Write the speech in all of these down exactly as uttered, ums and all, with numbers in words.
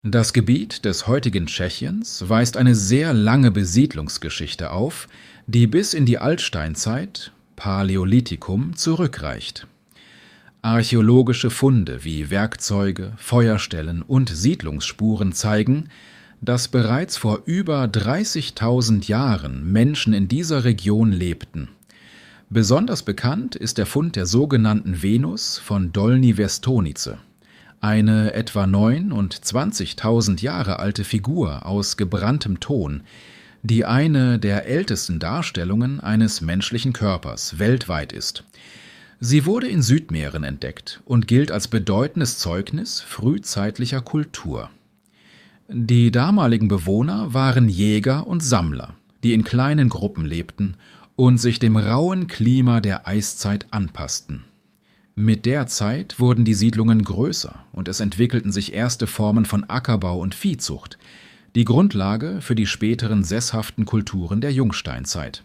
Das Gebiet des heutigen Tschechiens weist eine sehr lange Besiedlungsgeschichte auf, die bis in die Altsteinzeit (Paläolithikum) zurückreicht. Archäologische Funde wie Werkzeuge, Feuerstellen und Siedlungsspuren zeigen, dass bereits vor über dreißigtausend Jahren Menschen in dieser Region lebten. Besonders bekannt ist der Fund der sogenannten Venus von Dolní Věstonice, eine etwa neun- und zwanzigtausend Jahre alte Figur aus gebranntem Ton, die eine der ältesten Darstellungen eines menschlichen Körpers weltweit ist. Sie wurde in Südmähren entdeckt und gilt als bedeutendes Zeugnis frühzeitlicher Kultur. Die damaligen Bewohner waren Jäger und Sammler, die in kleinen Gruppen lebten und sich dem rauen Klima der Eiszeit anpassten. Mit der Zeit wurden die Siedlungen größer und es entwickelten sich erste Formen von Ackerbau und Viehzucht, die Grundlage für die späteren sesshaften Kulturen der Jungsteinzeit.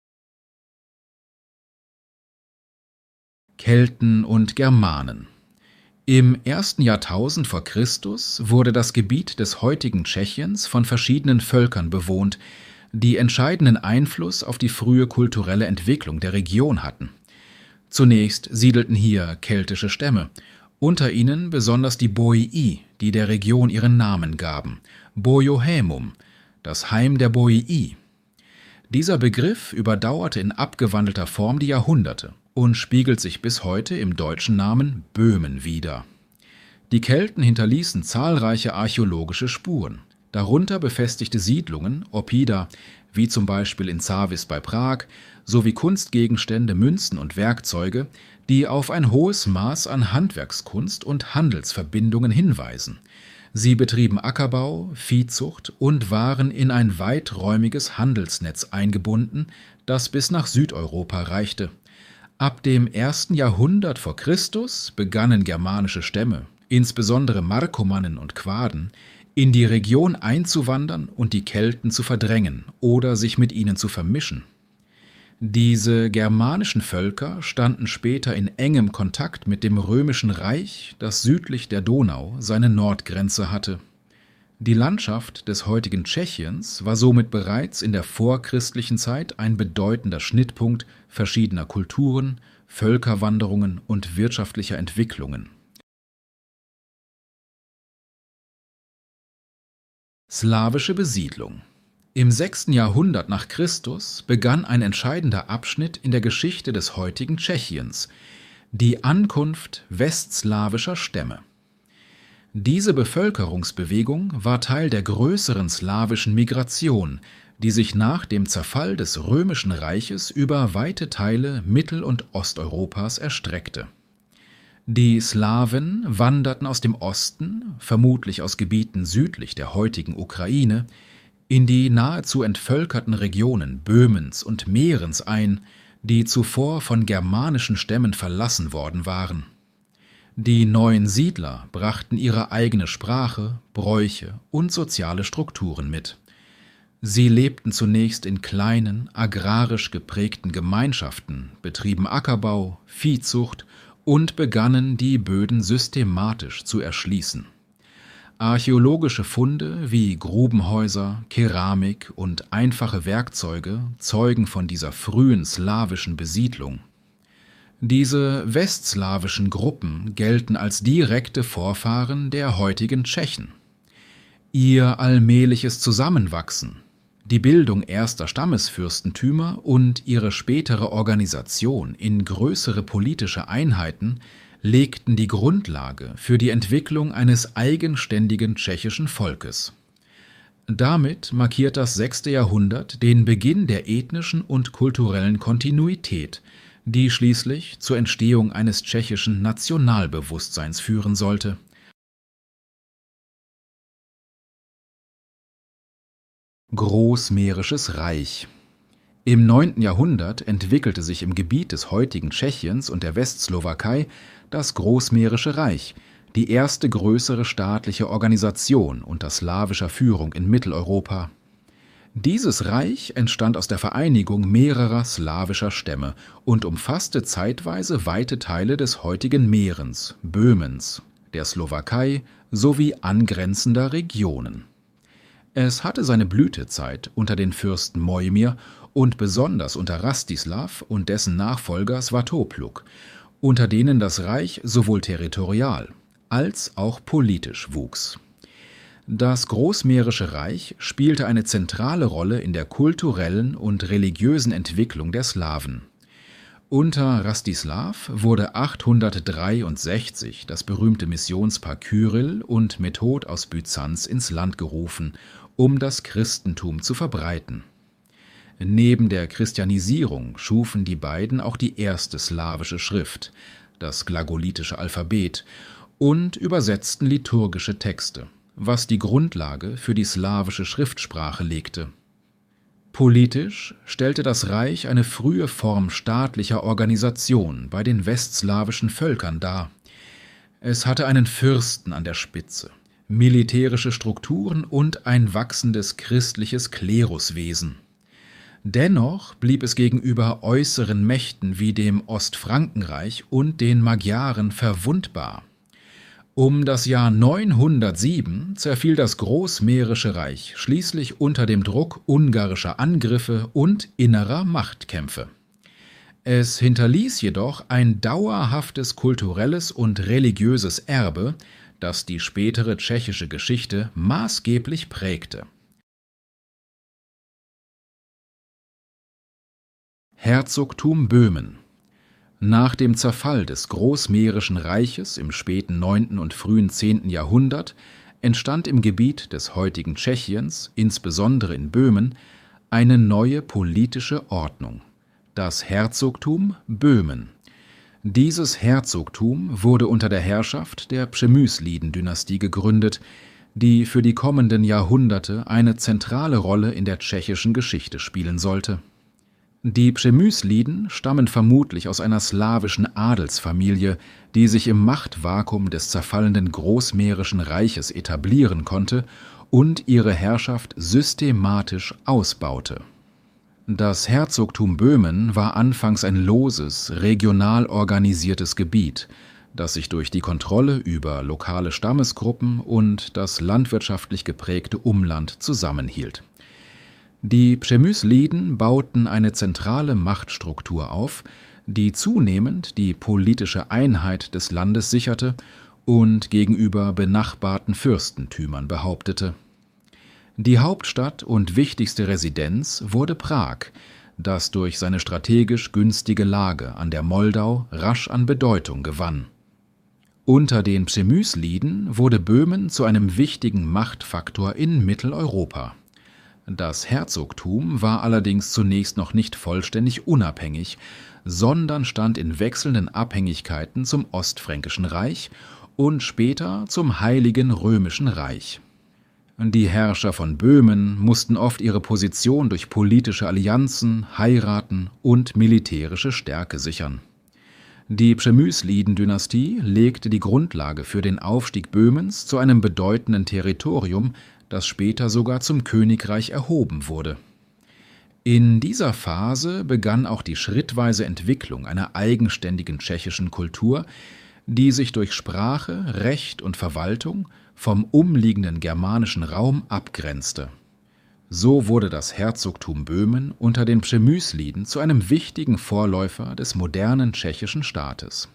Kelten und Germanen. Im ersten Jahrtausend vor Christus wurde das Gebiet des heutigen Tschechiens von verschiedenen Völkern bewohnt, die entscheidenden Einfluss auf die frühe kulturelle Entwicklung der Region hatten. Zunächst siedelten hier keltische Stämme, unter ihnen besonders die Boii, die der Region ihren Namen gaben, Boiohämum, das Heim der Boii. Dieser Begriff überdauerte in abgewandelter Form die Jahrhunderte und spiegelt sich bis heute im deutschen Namen Böhmen wider. Die Kelten hinterließen zahlreiche archäologische Spuren, darunter befestigte Siedlungen, Oppida, wie zum Beispiel in Závis bei Prag, sowie Kunstgegenstände, Münzen und Werkzeuge, die auf ein hohes Maß an Handwerkskunst und Handelsverbindungen hinweisen. Sie betrieben Ackerbau, Viehzucht und waren in ein weiträumiges Handelsnetz eingebunden, das bis nach Südeuropa reichte. Ab dem ersten Jahrhundert vor Christus begannen germanische Stämme, insbesondere Markomannen und Quaden, in die Region einzuwandern und die Kelten zu verdrängen oder sich mit ihnen zu vermischen. Diese germanischen Völker standen später in engem Kontakt mit dem Römischen Reich, das südlich der Donau seine Nordgrenze hatte. Die Landschaft des heutigen Tschechiens war somit bereits in der vorchristlichen Zeit ein bedeutender Schnittpunkt verschiedener Kulturen, Völkerwanderungen und wirtschaftlicher Entwicklungen. Slawische Besiedlung. Im sechsten Jahrhundert nach Christus begann ein entscheidender Abschnitt in der Geschichte des heutigen Tschechiens, die Ankunft westslawischer Stämme. Diese Bevölkerungsbewegung war Teil der größeren slawischen Migration, die sich nach dem Zerfall des Römischen Reiches über weite Teile Mittel- und Osteuropas erstreckte. Die Slawen wanderten aus dem Osten, vermutlich aus Gebieten südlich der heutigen Ukraine, in die nahezu entvölkerten Regionen Böhmens und Mährens ein, die zuvor von germanischen Stämmen verlassen worden waren. Die neuen Siedler brachten ihre eigene Sprache, Bräuche und soziale Strukturen mit. Sie lebten zunächst in kleinen, agrarisch geprägten Gemeinschaften, betrieben Ackerbau, Viehzucht und begannen, die Böden systematisch zu erschließen. Archäologische Funde wie Grubenhäuser, Keramik und einfache Werkzeuge zeugen von dieser frühen slawischen Besiedlung. Diese westslawischen Gruppen gelten als direkte Vorfahren der heutigen Tschechen. Ihr allmähliches Zusammenwachsen, die Bildung erster Stammesfürstentümer und ihre spätere Organisation in größere politische Einheiten legten die Grundlage für die Entwicklung eines eigenständigen tschechischen Volkes. Damit markiert das sechste Jahrhundert den Beginn der ethnischen und kulturellen Kontinuität, die schließlich zur Entstehung eines tschechischen Nationalbewusstseins führen sollte. Großmährisches Reich. Im neunten Jahrhundert entwickelte sich im Gebiet des heutigen Tschechiens und der Westslowakei das Großmährische Reich, die erste größere staatliche Organisation unter slawischer Führung in Mitteleuropa. Dieses Reich entstand aus der Vereinigung mehrerer slawischer Stämme und umfasste zeitweise weite Teile des heutigen Mährens, Böhmens, der Slowakei sowie angrenzender Regionen. Es hatte seine Blütezeit unter den Fürsten Mojmir und besonders unter Rastislav und dessen Nachfolger Svatopluk, unter denen das Reich sowohl territorial als auch politisch wuchs. Das Großmährische Reich spielte eine zentrale Rolle in der kulturellen und religiösen Entwicklung der Slawen. Unter Rastislav wurde achthundertdreiundsechzig das berühmte Missionspaar Kyrill und Method aus Byzanz ins Land gerufen, um das Christentum zu verbreiten. Neben der Christianisierung schufen die beiden auch die erste slawische Schrift, das glagolitische Alphabet, und übersetzten liturgische Texte, was die Grundlage für die slawische Schriftsprache legte. Politisch stellte das Reich eine frühe Form staatlicher Organisation bei den westslawischen Völkern dar. Es hatte einen Fürsten an der Spitze, militärische Strukturen und ein wachsendes christliches Kleruswesen. Dennoch blieb es gegenüber äußeren Mächten wie dem Ostfrankenreich und den Magyaren verwundbar. Um das Jahr neunhundertsieben zerfiel das Großmährische Reich schließlich unter dem Druck ungarischer Angriffe und innerer Machtkämpfe. Es hinterließ jedoch ein dauerhaftes kulturelles und religiöses Erbe, das die spätere tschechische Geschichte maßgeblich prägte. Herzogtum Böhmen. Nach dem Zerfall des Großmährischen Reiches im späten neunten und frühen zehnten Jahrhundert entstand im Gebiet des heutigen Tschechiens, insbesondere in Böhmen, eine neue politische Ordnung, das Herzogtum Böhmen. Dieses Herzogtum wurde unter der Herrschaft der Przemysliden-Dynastie gegründet, die für die kommenden Jahrhunderte eine zentrale Rolle in der tschechischen Geschichte spielen sollte. Die Przemysliden stammen vermutlich aus einer slawischen Adelsfamilie, die sich im Machtvakuum des zerfallenden Großmährischen Reiches etablieren konnte und ihre Herrschaft systematisch ausbaute. Das Herzogtum Böhmen war anfangs ein loses, regional organisiertes Gebiet, das sich durch die Kontrolle über lokale Stammesgruppen und das landwirtschaftlich geprägte Umland zusammenhielt. Die Przemysliden bauten eine zentrale Machtstruktur auf, die zunehmend die politische Einheit des Landes sicherte und gegenüber benachbarten Fürstentümern behauptete. Die Hauptstadt und wichtigste Residenz wurde Prag, das durch seine strategisch günstige Lage an der Moldau rasch an Bedeutung gewann. Unter den Przemysliden wurde Böhmen zu einem wichtigen Machtfaktor in Mitteleuropa. Das Herzogtum war allerdings zunächst noch nicht vollständig unabhängig, sondern stand in wechselnden Abhängigkeiten zum Ostfränkischen Reich und später zum Heiligen Römischen Reich. Die Herrscher von Böhmen mussten oft ihre Position durch politische Allianzen, heiraten und militärische Stärke sichern. Die Przemysliden-Dynastie legte die Grundlage für den Aufstieg Böhmens zu einem bedeutenden Territorium, das später sogar zum Königreich erhoben wurde. In dieser Phase begann auch die schrittweise Entwicklung einer eigenständigen tschechischen Kultur, die sich durch Sprache, Recht und Verwaltung vom umliegenden germanischen Raum abgrenzte. So wurde das Herzogtum Böhmen unter den Przemysliden zu einem wichtigen Vorläufer des modernen tschechischen Staates.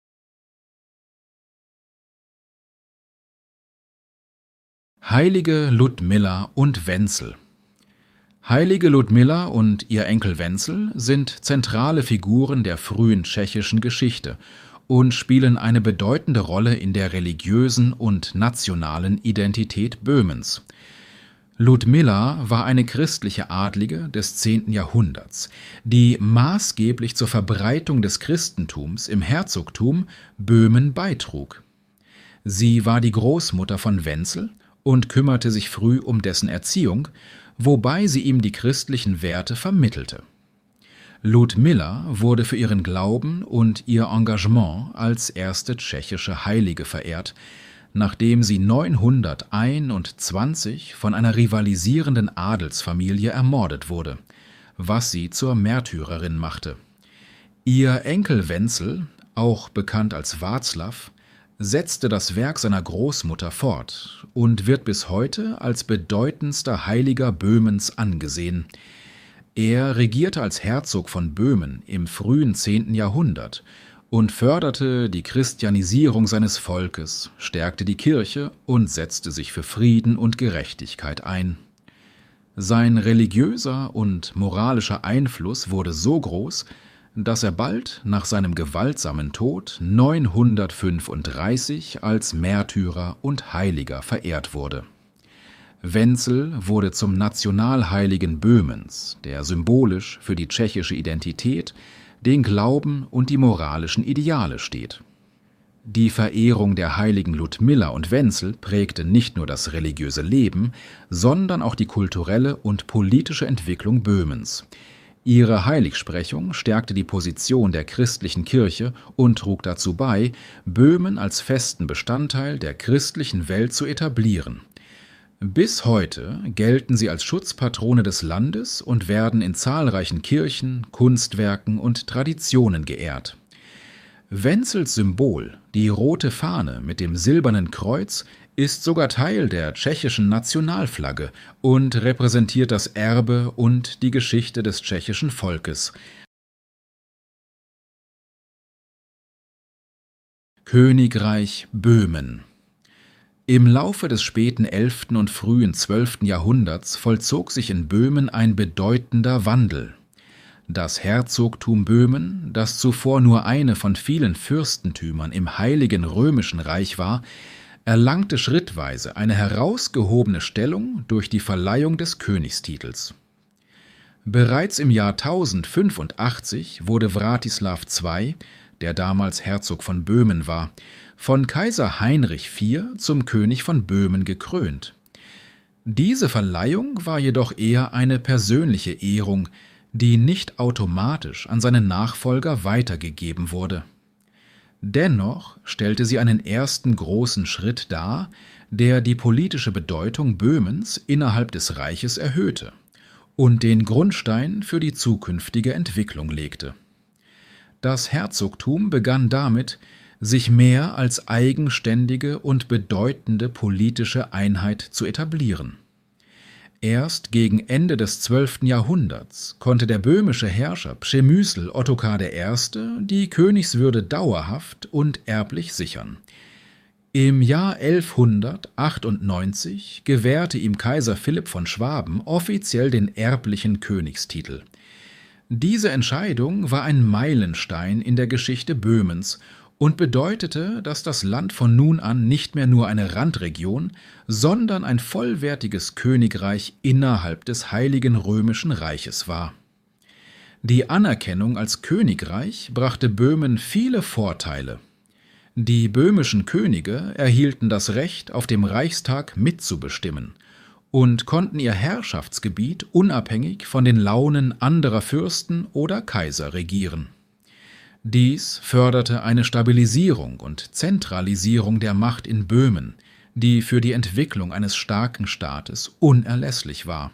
Heilige Ludmilla und Wenzel. Heilige Ludmilla und ihr Enkel Wenzel sind zentrale Figuren der frühen tschechischen Geschichte und spielen eine bedeutende Rolle in der religiösen und nationalen Identität Böhmens. Ludmilla war eine christliche Adlige des zehnten Jahrhunderts, die maßgeblich zur Verbreitung des Christentums im Herzogtum Böhmen beitrug. Sie war die Großmutter von Wenzel und kümmerte sich früh um dessen Erziehung, wobei sie ihm die christlichen Werte vermittelte. Ludmilla wurde für ihren Glauben und ihr Engagement als erste tschechische Heilige verehrt, nachdem sie neunhunderteinundzwanzig von einer rivalisierenden Adelsfamilie ermordet wurde, was sie zur Märtyrerin machte. Ihr Enkel Wenzel, auch bekannt als Václav, setzte das Werk seiner Großmutter fort und wird bis heute als bedeutendster Heiliger Böhmens angesehen. Er regierte als Herzog von Böhmen im frühen zehnten Jahrhundert und förderte die Christianisierung seines Volkes, stärkte die Kirche und setzte sich für Frieden und Gerechtigkeit ein. Sein religiöser und moralischer Einfluss wurde so groß, dass er bald nach seinem gewaltsamen Tod neunhundertfünfunddreißig als Märtyrer und Heiliger verehrt wurde. Wenzel wurde zum Nationalheiligen Böhmens, der symbolisch für die tschechische Identität, den Glauben und die moralischen Ideale steht. Die Verehrung der Heiligen Ludmilla und Wenzel prägte nicht nur das religiöse Leben, sondern auch die kulturelle und politische Entwicklung Böhmens. Ihre Heiligsprechung stärkte die Position der christlichen Kirche und trug dazu bei, Böhmen als festen Bestandteil der christlichen Welt zu etablieren. Bis heute gelten sie als Schutzpatrone des Landes und werden in zahlreichen Kirchen, Kunstwerken und Traditionen geehrt. Wenzels Symbol, die rote Fahne mit dem silbernen Kreuz, ist sogar Teil der tschechischen Nationalflagge und repräsentiert das Erbe und die Geschichte des tschechischen Volkes. Königreich Böhmen. Im Laufe des späten elften und frühen zwölften Jahrhunderts vollzog sich in Böhmen ein bedeutender Wandel. Das Herzogtum Böhmen, das zuvor nur eine von vielen Fürstentümern im Heiligen Römischen Reich war, erlangte schrittweise eine herausgehobene Stellung durch die Verleihung des Königstitels. Bereits im Jahr tausendfünfundachtzig wurde Wratislaw der Zweite., der damals Herzog von Böhmen war, von Kaiser Heinrich der Vierte. Zum König von Böhmen gekrönt. Diese Verleihung war jedoch eher eine persönliche Ehrung, die nicht automatisch an seinen Nachfolger weitergegeben wurde. Dennoch stellte sie einen ersten großen Schritt dar, der die politische Bedeutung Böhmens innerhalb des Reiches erhöhte und den Grundstein für die zukünftige Entwicklung legte. Das Herzogtum begann damit, sich mehr als eigenständige und bedeutende politische Einheit zu etablieren. Erst gegen Ende des zwölften Jahrhunderts konnte der böhmische Herrscher Przemysl Ottokar der Erste. die Königswürde dauerhaft und erblich sichern. Im Jahr elfhundertachtundneunzig gewährte ihm Kaiser Philipp von Schwaben offiziell den erblichen Königstitel. Diese Entscheidung war ein Meilenstein in der Geschichte Böhmens und bedeutete, dass das Land von nun an nicht mehr nur eine Randregion, sondern ein vollwertiges Königreich innerhalb des Heiligen Römischen Reiches war. Die Anerkennung als Königreich brachte Böhmen viele Vorteile. Die böhmischen Könige erhielten das Recht, auf dem Reichstag mitzubestimmen und konnten ihr Herrschaftsgebiet unabhängig von den Launen anderer Fürsten oder Kaiser regieren. Dies förderte eine Stabilisierung und Zentralisierung der Macht in Böhmen, die für die Entwicklung eines starken Staates unerlässlich war.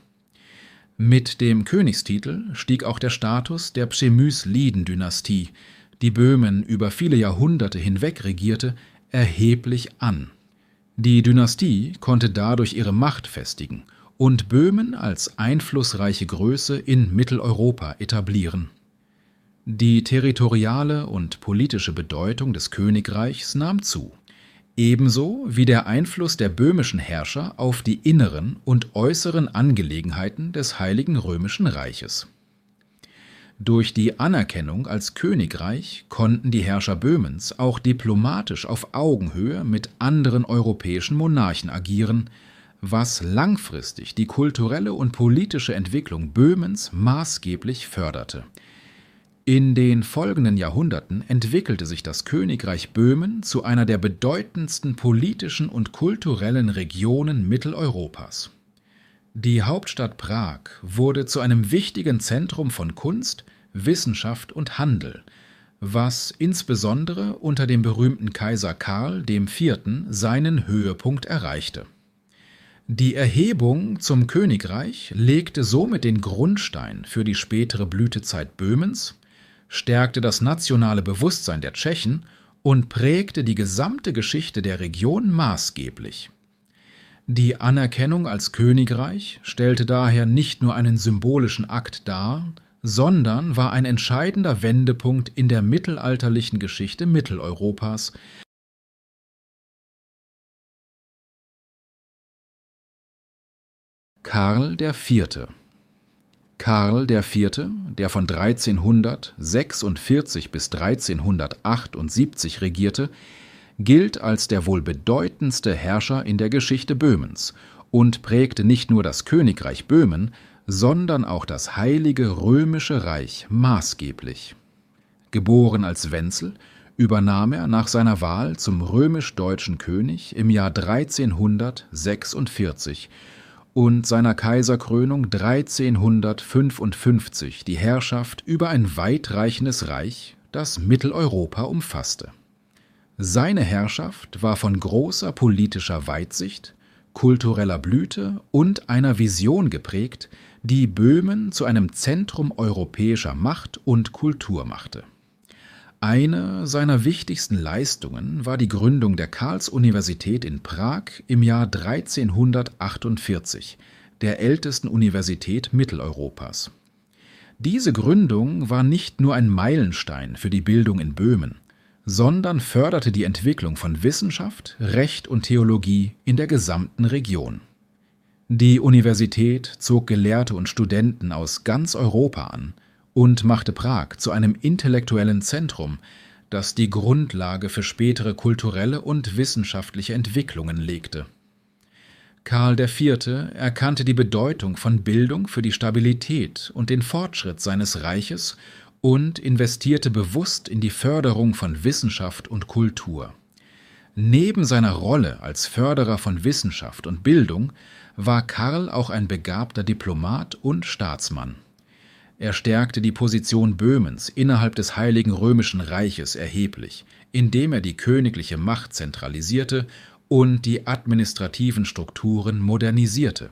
Mit dem Königstitel stieg auch der Status der Przemysliden-Dynastie, die Böhmen über viele Jahrhunderte hinweg regierte, erheblich an. Die Dynastie konnte dadurch ihre Macht festigen und Böhmen als einflussreiche Größe in Mitteleuropa etablieren. Die territoriale und politische Bedeutung des Königreichs nahm zu, ebenso wie der Einfluss der böhmischen Herrscher auf die inneren und äußeren Angelegenheiten des Heiligen Römischen Reiches. Durch die Anerkennung als Königreich konnten die Herrscher Böhmens auch diplomatisch auf Augenhöhe mit anderen europäischen Monarchen agieren, was langfristig die kulturelle und politische Entwicklung Böhmens maßgeblich förderte. In den folgenden Jahrhunderten entwickelte sich das Königreich Böhmen zu einer der bedeutendsten politischen und kulturellen Regionen Mitteleuropas. Die Hauptstadt Prag wurde zu einem wichtigen Zentrum von Kunst, Wissenschaft und Handel, was insbesondere unter dem berühmten Kaiser Karl der Vierte. Seinen Höhepunkt erreichte. Die Erhebung zum Königreich legte somit den Grundstein für die spätere Blütezeit Böhmens, stärkte das nationale Bewusstsein der Tschechen und prägte die gesamte Geschichte der Region maßgeblich. Die Anerkennung als Königreich stellte daher nicht nur einen symbolischen Akt dar, sondern war ein entscheidender Wendepunkt in der mittelalterlichen Geschichte Mitteleuropas. Karl der Vierte. Karl der Vierte, der von dreizehnhundertsechsundvierzig bis dreizehnhundertachtundsiebzig regierte, gilt als der wohl bedeutendste Herrscher in der Geschichte Böhmens und prägte nicht nur das Königreich Böhmen, sondern auch das Heilige Römische Reich maßgeblich. Geboren als Wenzel, übernahm er nach seiner Wahl zum römisch-deutschen König im Jahr dreizehnhundertsechsundvierzig und seiner Kaiserkrönung dreizehnhundertfünfundfünfzig die Herrschaft über ein weitreichendes Reich, das Mitteleuropa umfasste. Seine Herrschaft war von großer politischer Weitsicht, kultureller Blüte und einer Vision geprägt, die Böhmen zu einem Zentrum europäischer Macht und Kultur machte. Eine seiner wichtigsten Leistungen war die Gründung der Karls-Universität in Prag im Jahr dreizehnhundertachtundvierzig, der ältesten Universität Mitteleuropas. Diese Gründung war nicht nur ein Meilenstein für die Bildung in Böhmen, sondern förderte die Entwicklung von Wissenschaft, Recht und Theologie in der gesamten Region. Die Universität zog Gelehrte und Studenten aus ganz Europa an und machte Prag zu einem intellektuellen Zentrum, das die Grundlage für spätere kulturelle und wissenschaftliche Entwicklungen legte. Karl der Vierte erkannte die Bedeutung von Bildung für die Stabilität und den Fortschritt seines Reiches und investierte bewusst in die Förderung von Wissenschaft und Kultur. Neben seiner Rolle als Förderer von Wissenschaft und Bildung war Karl auch ein begabter Diplomat und Staatsmann. Er stärkte die Position Böhmens innerhalb des Heiligen Römischen Reiches erheblich, indem er die königliche Macht zentralisierte und die administrativen Strukturen modernisierte.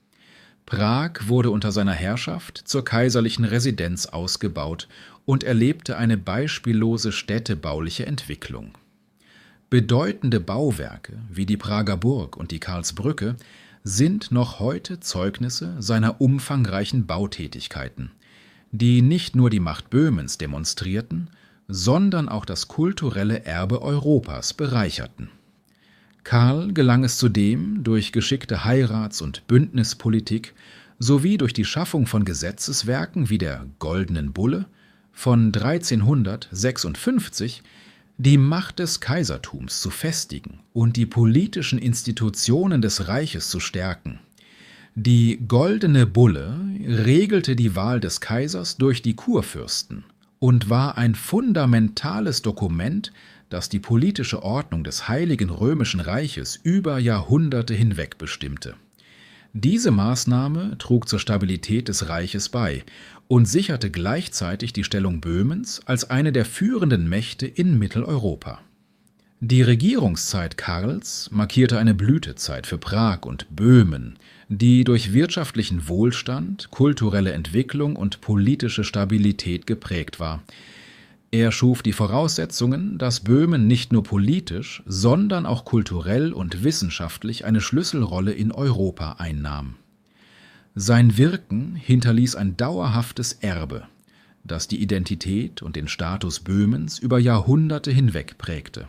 Prag wurde unter seiner Herrschaft zur kaiserlichen Residenz ausgebaut und erlebte eine beispiellose städtebauliche Entwicklung. Bedeutende Bauwerke wie die Prager Burg und die Karlsbrücke sind noch heute Zeugnisse seiner umfangreichen Bautätigkeiten, die nicht nur die Macht Böhmens demonstrierten, sondern auch das kulturelle Erbe Europas bereicherten. Karl gelang es zudem durch geschickte Heirats- und Bündnispolitik sowie durch die Schaffung von Gesetzeswerken wie der Goldenen Bulle von dreizehnhundertsechsundfünfzig, die Macht des Kaisertums zu festigen und die politischen Institutionen des Reiches zu stärken. Die Goldene Bulle regelte die Wahl des Kaisers durch die Kurfürsten und war ein fundamentales Dokument, das die politische Ordnung des Heiligen Römischen Reiches über Jahrhunderte hinweg bestimmte. Diese Maßnahme trug zur Stabilität des Reiches bei und sicherte gleichzeitig die Stellung Böhmens als eine der führenden Mächte in Mitteleuropa. Die Regierungszeit Karls markierte eine Blütezeit für Prag und Böhmen, die durch wirtschaftlichen Wohlstand, kulturelle Entwicklung und politische Stabilität geprägt war. Er schuf die Voraussetzungen, dass Böhmen nicht nur politisch, sondern auch kulturell und wissenschaftlich eine Schlüsselrolle in Europa einnahm. Sein Wirken hinterließ ein dauerhaftes Erbe, das die Identität und den Status Böhmens über Jahrhunderte hinweg prägte.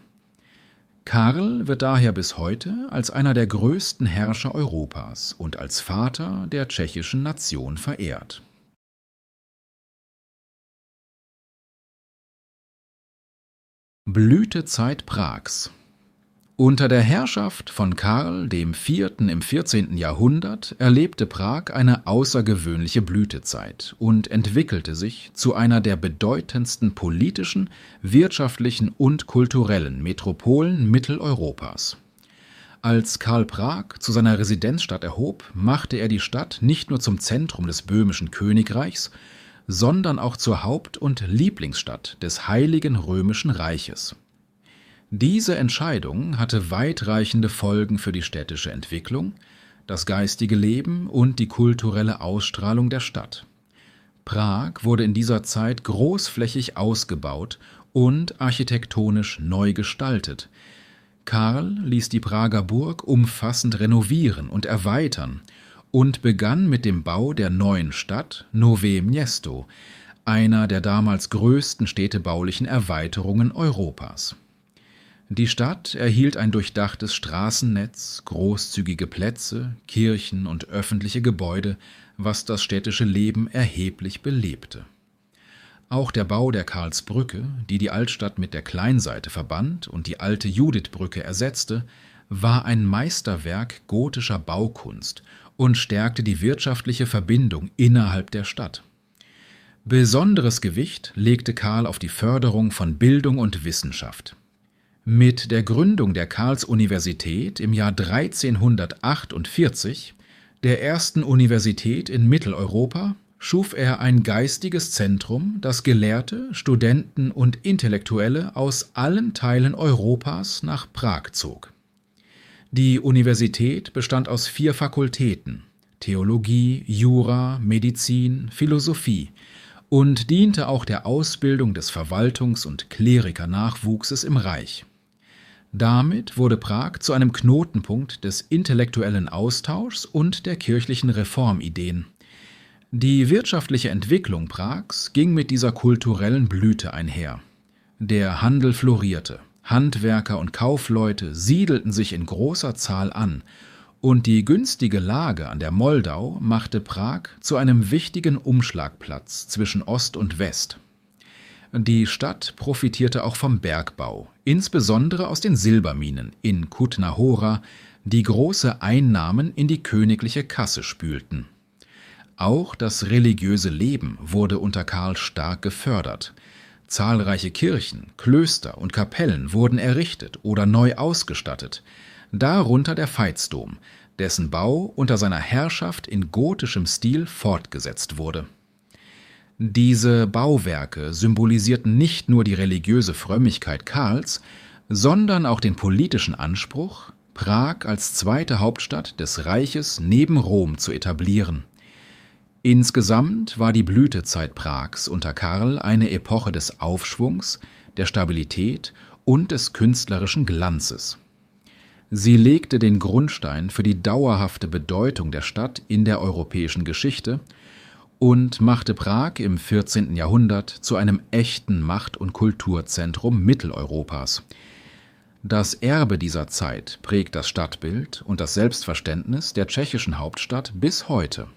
Karl wird daher bis heute als einer der größten Herrscher Europas und als Vater der tschechischen Nation verehrt. Blütezeit Prags. Unter der Herrschaft von Karl dem Vierten im vierzehnten Jahrhundert erlebte Prag eine außergewöhnliche Blütezeit und entwickelte sich zu einer der bedeutendsten politischen, wirtschaftlichen und kulturellen Metropolen Mitteleuropas. Als Karl Prag zu seiner Residenzstadt erhob, machte er die Stadt nicht nur zum Zentrum des böhmischen Königreichs, sondern auch zur Haupt- und Lieblingsstadt des Heiligen Römischen Reiches. Diese Entscheidung hatte weitreichende Folgen für die städtische Entwicklung, das geistige Leben und die kulturelle Ausstrahlung der Stadt. Prag wurde in dieser Zeit großflächig ausgebaut und architektonisch neu gestaltet. Karl ließ die Prager Burg umfassend renovieren und erweitern und begann mit dem Bau der neuen Stadt Nové Město, einer der damals größten städtebaulichen Erweiterungen Europas. Die Stadt erhielt ein durchdachtes Straßennetz, großzügige Plätze, Kirchen und öffentliche Gebäude, was das städtische Leben erheblich belebte. Auch der Bau der Karlsbrücke, die die Altstadt mit der Kleinseite verband und die alte Judithbrücke ersetzte, war ein Meisterwerk gotischer Baukunst und stärkte die wirtschaftliche Verbindung innerhalb der Stadt. Besonderes Gewicht legte Karl auf die Förderung von Bildung und Wissenschaft. Mit der Gründung der Karls-Universität im Jahr dreizehnhundertachtundvierzig, der ersten Universität in Mitteleuropa, schuf er ein geistiges Zentrum, das Gelehrte, Studenten und Intellektuelle aus allen Teilen Europas nach Prag zog. Die Universität bestand aus vier Fakultäten: Theologie, Jura, Medizin, Philosophie und diente auch der Ausbildung des Verwaltungs- und Klerikernachwuchses im Reich. Damit wurde Prag zu einem Knotenpunkt des intellektuellen Austauschs und der kirchlichen Reformideen. Die wirtschaftliche Entwicklung Prags ging mit dieser kulturellen Blüte einher. Der Handel florierte, Handwerker und Kaufleute siedelten sich in großer Zahl an, und die günstige Lage an der Moldau machte Prag zu einem wichtigen Umschlagplatz zwischen Ost und West. Die Stadt profitierte auch vom Bergbau, insbesondere aus den Silberminen in Kutna Hora, die große Einnahmen in die königliche Kasse spülten. Auch das religiöse Leben wurde unter Karl stark gefördert. Zahlreiche Kirchen, Klöster und Kapellen wurden errichtet oder neu ausgestattet, darunter der Veitsdom, dessen Bau unter seiner Herrschaft in gotischem Stil fortgesetzt wurde. Diese Bauwerke symbolisierten nicht nur die religiöse Frömmigkeit Karls, sondern auch den politischen Anspruch, Prag als zweite Hauptstadt des Reiches neben Rom zu etablieren. Insgesamt war die Blütezeit Prags unter Karl eine Epoche des Aufschwungs, der Stabilität und des künstlerischen Glanzes. Sie legte den Grundstein für die dauerhafte Bedeutung der Stadt in der europäischen Geschichte und machte Prag im vierzehnten Jahrhundert zu einem echten Macht- und Kulturzentrum Mitteleuropas. Das Erbe dieser Zeit prägt das Stadtbild und das Selbstverständnis der tschechischen Hauptstadt bis heute.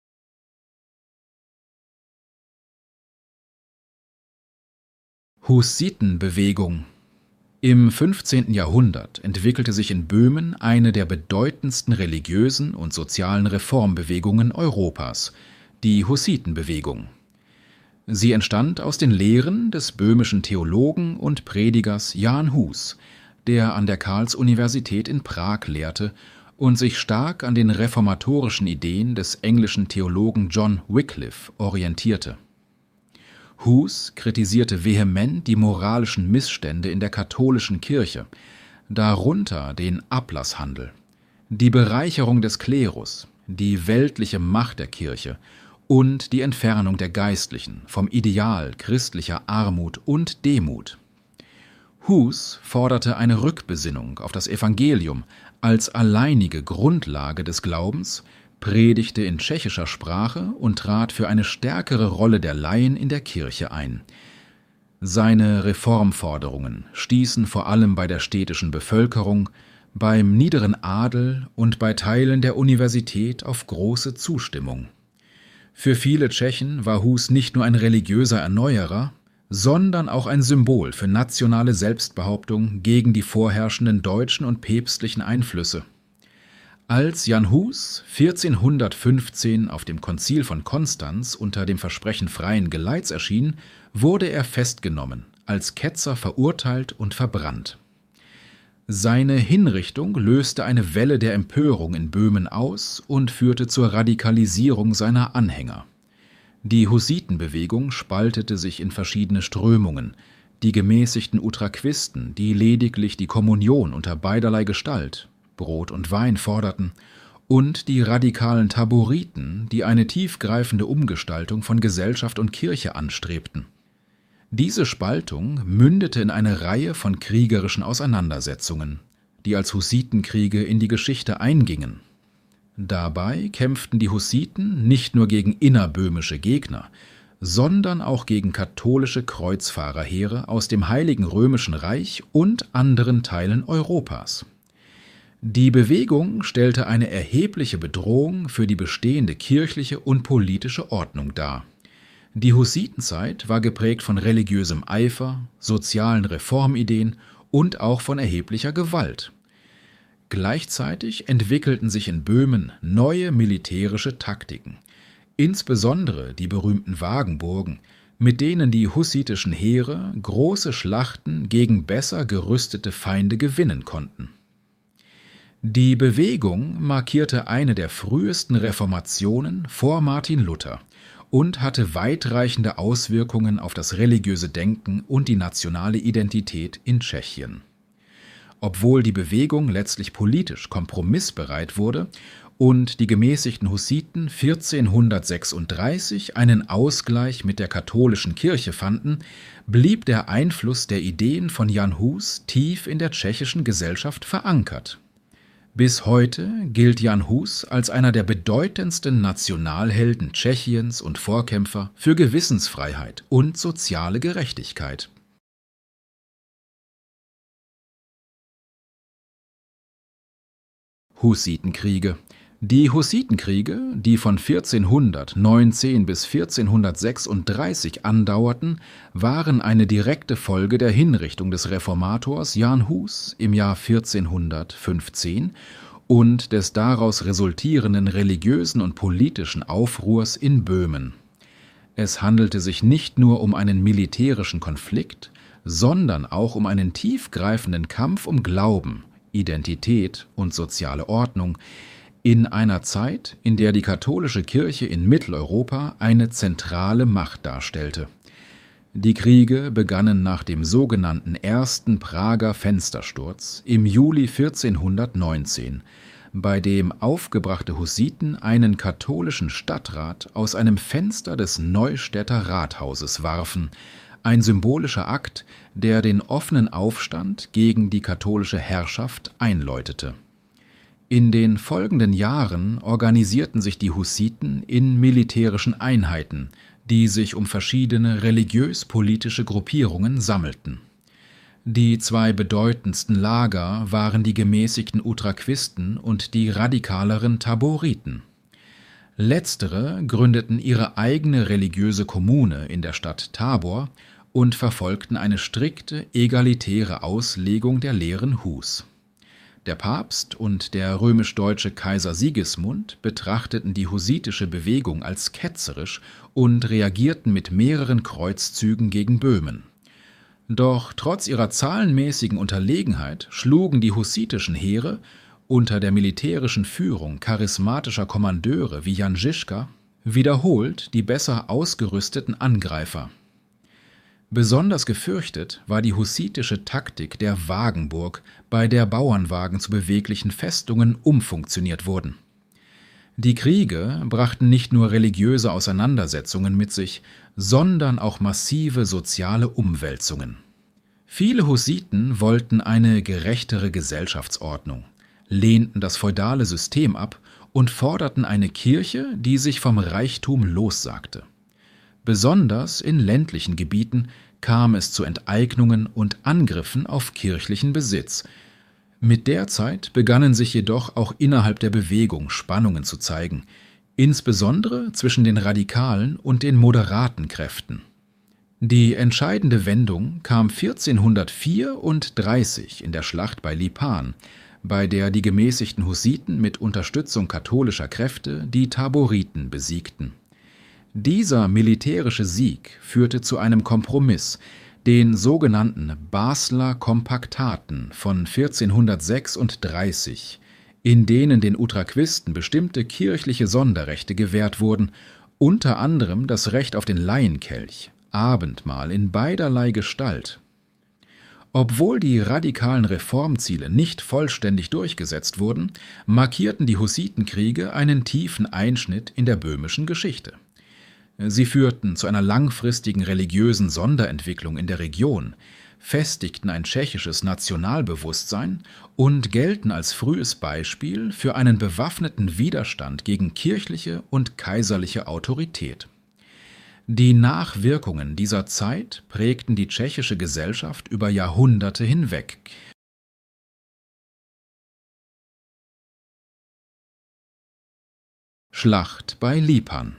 Hussitenbewegung. Im fünfzehnten Jahrhundert entwickelte sich in Böhmen eine der bedeutendsten religiösen und sozialen Reformbewegungen Europas, die Hussitenbewegung. Sie entstand aus den Lehren des böhmischen Theologen und Predigers Jan Hus, der an der Karls-Universität in Prag lehrte und sich stark an den reformatorischen Ideen des englischen Theologen John Wycliffe orientierte. Hus kritisierte vehement die moralischen Missstände in der katholischen Kirche, darunter den Ablasshandel, die Bereicherung des Klerus, die weltliche Macht der Kirche und die Entfernung der Geistlichen vom Ideal christlicher Armut und Demut. Hus forderte eine Rückbesinnung auf das Evangelium als alleinige Grundlage des Glaubens, predigte in tschechischer Sprache und trat für eine stärkere Rolle der Laien in der Kirche ein. Seine Reformforderungen stießen vor allem bei der städtischen Bevölkerung, beim niederen Adel und bei Teilen der Universität auf große Zustimmung. Für viele Tschechen war Hus nicht nur ein religiöser Erneuerer, sondern auch ein Symbol für nationale Selbstbehauptung gegen die vorherrschenden deutschen und päpstlichen Einflüsse. Als Jan Hus vierzehnhundertfünfzehn auf dem Konzil von Konstanz unter dem Versprechen freien Geleits erschien, wurde er festgenommen, als Ketzer verurteilt und verbrannt. Seine Hinrichtung löste eine Welle der Empörung in Böhmen aus und führte zur Radikalisierung seiner Anhänger. Die Hussitenbewegung spaltete sich in verschiedene Strömungen: die gemäßigten Utraquisten, die lediglich die Kommunion unter beiderlei Gestalt, Brot und Wein, forderten, und die radikalen Taboriten, die eine tiefgreifende Umgestaltung von Gesellschaft und Kirche anstrebten. Diese Spaltung mündete in eine Reihe von kriegerischen Auseinandersetzungen, die als Hussitenkriege in die Geschichte eingingen. Dabei kämpften die Hussiten nicht nur gegen innerböhmische Gegner, sondern auch gegen katholische Kreuzfahrerheere aus dem Heiligen Römischen Reich und anderen Teilen Europas. Die Bewegung stellte eine erhebliche Bedrohung für die bestehende kirchliche und politische Ordnung dar. Die Hussitenzeit war geprägt von religiösem Eifer, sozialen Reformideen und auch von erheblicher Gewalt. Gleichzeitig entwickelten sich in Böhmen neue militärische Taktiken, insbesondere die berühmten Wagenburgen, mit denen die hussitischen Heere große Schlachten gegen besser gerüstete Feinde gewinnen konnten. Die Bewegung markierte eine der frühesten Reformationen vor Martin Luther und hatte weitreichende Auswirkungen auf das religiöse Denken und die nationale Identität in Tschechien. Obwohl die Bewegung letztlich politisch kompromissbereit wurde und die gemäßigten Hussiten vierzehnhundertsechsunddreißig einen Ausgleich mit der katholischen Kirche fanden, blieb der Einfluss der Ideen von Jan Hus tief in der tschechischen Gesellschaft verankert. Bis heute gilt Jan Hus als einer der bedeutendsten Nationalhelden Tschechiens und Vorkämpfer für Gewissensfreiheit und soziale Gerechtigkeit. Hussitenkriege. Die Hussitenkriege, die von vierzehnhundertneunzehn bis vierzehnhundertsechsunddreißig andauerten, waren eine direkte Folge der Hinrichtung des Reformators Jan Hus im Jahr vierzehnhundertfünfzehn und des daraus resultierenden religiösen und politischen Aufruhrs in Böhmen. Es handelte sich nicht nur um einen militärischen Konflikt, sondern auch um einen tiefgreifenden Kampf um Glauben, Identität und soziale Ordnung, in einer Zeit, in der die katholische Kirche in Mitteleuropa eine zentrale Macht darstellte. Die Kriege begannen nach dem sogenannten Ersten Prager Fenstersturz im Juli vierzehnhundertneunzehn, bei dem aufgebrachte Hussiten einen katholischen Stadtrat aus einem Fenster des Neustädter Rathauses warfen, ein symbolischer Akt, der den offenen Aufstand gegen die katholische Herrschaft einläutete. In den folgenden Jahren organisierten sich die Hussiten in militärischen Einheiten, die sich um verschiedene religiös-politische Gruppierungen sammelten. Die zwei bedeutendsten Lager waren die gemäßigten Utraquisten und die radikaleren Taboriten. Letztere gründeten ihre eigene religiöse Kommune in der Stadt Tabor und verfolgten eine strikte, egalitäre Auslegung der Lehren Hus. Der Papst und der römisch-deutsche Kaiser Sigismund betrachteten die hussitische Bewegung als ketzerisch und reagierten mit mehreren Kreuzzügen gegen Böhmen. Doch trotz ihrer zahlenmäßigen Unterlegenheit schlugen die hussitischen Heere unter der militärischen Führung charismatischer Kommandeure wie Jan Žižka wiederholt die besser ausgerüsteten Angreifer. Besonders gefürchtet war die hussitische Taktik der Wagenburg, bei der Bauernwagen zu beweglichen Festungen umfunktioniert wurden. Die Kriege brachten nicht nur religiöse Auseinandersetzungen mit sich, sondern auch massive soziale Umwälzungen. Viele Hussiten wollten eine gerechtere Gesellschaftsordnung, lehnten das feudale System ab und forderten eine Kirche, die sich vom Reichtum lossagte. Besonders in ländlichen Gebieten kam es zu Enteignungen und Angriffen auf kirchlichen Besitz. Mit der Zeit begannen sich jedoch auch innerhalb der Bewegung Spannungen zu zeigen, insbesondere zwischen den radikalen und den moderaten Kräften. Die entscheidende Wendung kam vierzehnhundertvierunddreißig in der Schlacht bei Lipan, bei der die gemäßigten Hussiten mit Unterstützung katholischer Kräfte die Taboriten besiegten. Dieser militärische Sieg führte zu einem Kompromiss, den sogenannten Basler Kompaktaten von vierzehnhundertsechsunddreißig, in denen den Utraquisten bestimmte kirchliche Sonderrechte gewährt wurden, unter anderem das Recht auf den Laienkelch, Abendmahl in beiderlei Gestalt. Obwohl die radikalen Reformziele nicht vollständig durchgesetzt wurden, markierten die Hussitenkriege einen tiefen Einschnitt in der böhmischen Geschichte. Sie führten zu einer langfristigen religiösen Sonderentwicklung in der Region, festigten ein tschechisches Nationalbewusstsein und gelten als frühes Beispiel für einen bewaffneten Widerstand gegen kirchliche und kaiserliche Autorität. Die Nachwirkungen dieser Zeit prägten die tschechische Gesellschaft über Jahrhunderte hinweg. Schlacht bei Lipan.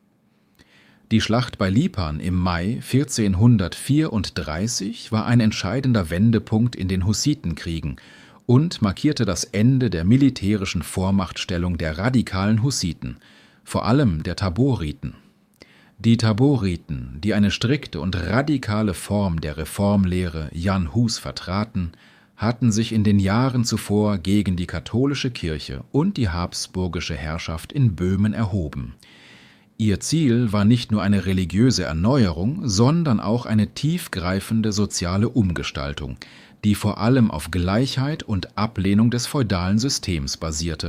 Die Schlacht bei Lipan im Mai vierzehnhundertvierunddreißig war ein entscheidender Wendepunkt in den Hussitenkriegen und markierte das Ende der militärischen Vormachtstellung der radikalen Hussiten, vor allem der Taboriten. Die Taboriten, die eine strikte und radikale Form der Reformlehre Jan Hus vertraten, hatten sich in den Jahren zuvor gegen die katholische Kirche und die habsburgische Herrschaft in Böhmen erhoben. Ihr Ziel war nicht nur eine religiöse Erneuerung, sondern auch eine tiefgreifende soziale Umgestaltung, die vor allem auf Gleichheit und Ablehnung des feudalen Systems basierte.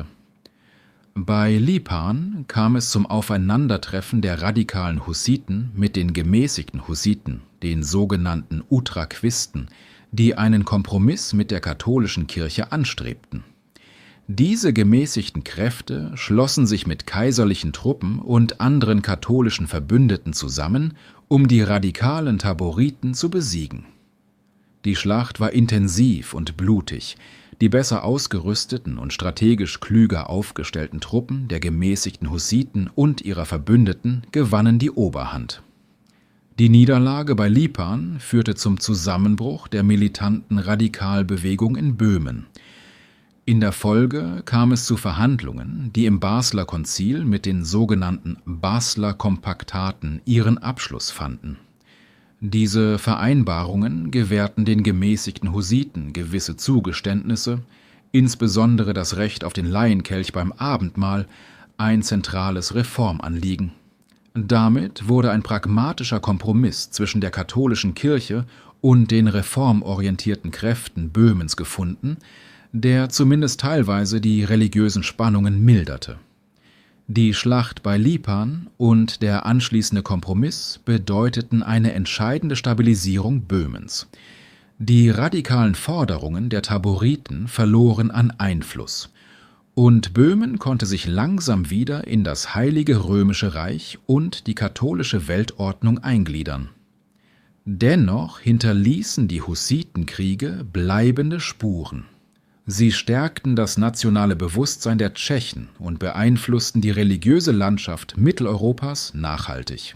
Bei Lipan kam es zum Aufeinandertreffen der radikalen Hussiten mit den gemäßigten Hussiten, den sogenannten Utraquisten, die einen Kompromiss mit der katholischen Kirche anstrebten. Diese gemäßigten Kräfte schlossen sich mit kaiserlichen Truppen und anderen katholischen Verbündeten zusammen, um die radikalen Taboriten zu besiegen. Die Schlacht war intensiv und blutig. Die besser ausgerüsteten und strategisch klüger aufgestellten Truppen der gemäßigten Hussiten und ihrer Verbündeten gewannen die Oberhand. Die Niederlage bei Lipan führte zum Zusammenbruch der militanten Radikalbewegung in Böhmen. In der Folge kam es zu Verhandlungen, die im Basler Konzil mit den sogenannten Basler Kompaktaten ihren Abschluss fanden. Diese Vereinbarungen gewährten den gemäßigten Hussiten gewisse Zugeständnisse, insbesondere das Recht auf den Laienkelch beim Abendmahl, ein zentrales Reformanliegen. Damit wurde ein pragmatischer Kompromiss zwischen der katholischen Kirche und den reformorientierten Kräften Böhmens gefunden, der zumindest teilweise die religiösen Spannungen milderte. Die Schlacht bei Lipan und der anschließende Kompromiss bedeuteten eine entscheidende Stabilisierung Böhmens. Die radikalen Forderungen der Taboriten verloren an Einfluss, und Böhmen konnte sich langsam wieder in das Heilige Römische Reich und die katholische Weltordnung eingliedern. Dennoch hinterließen die Hussitenkriege bleibende Spuren. Sie stärkten das nationale Bewusstsein der Tschechen und beeinflussten die religiöse Landschaft Mitteleuropas nachhaltig.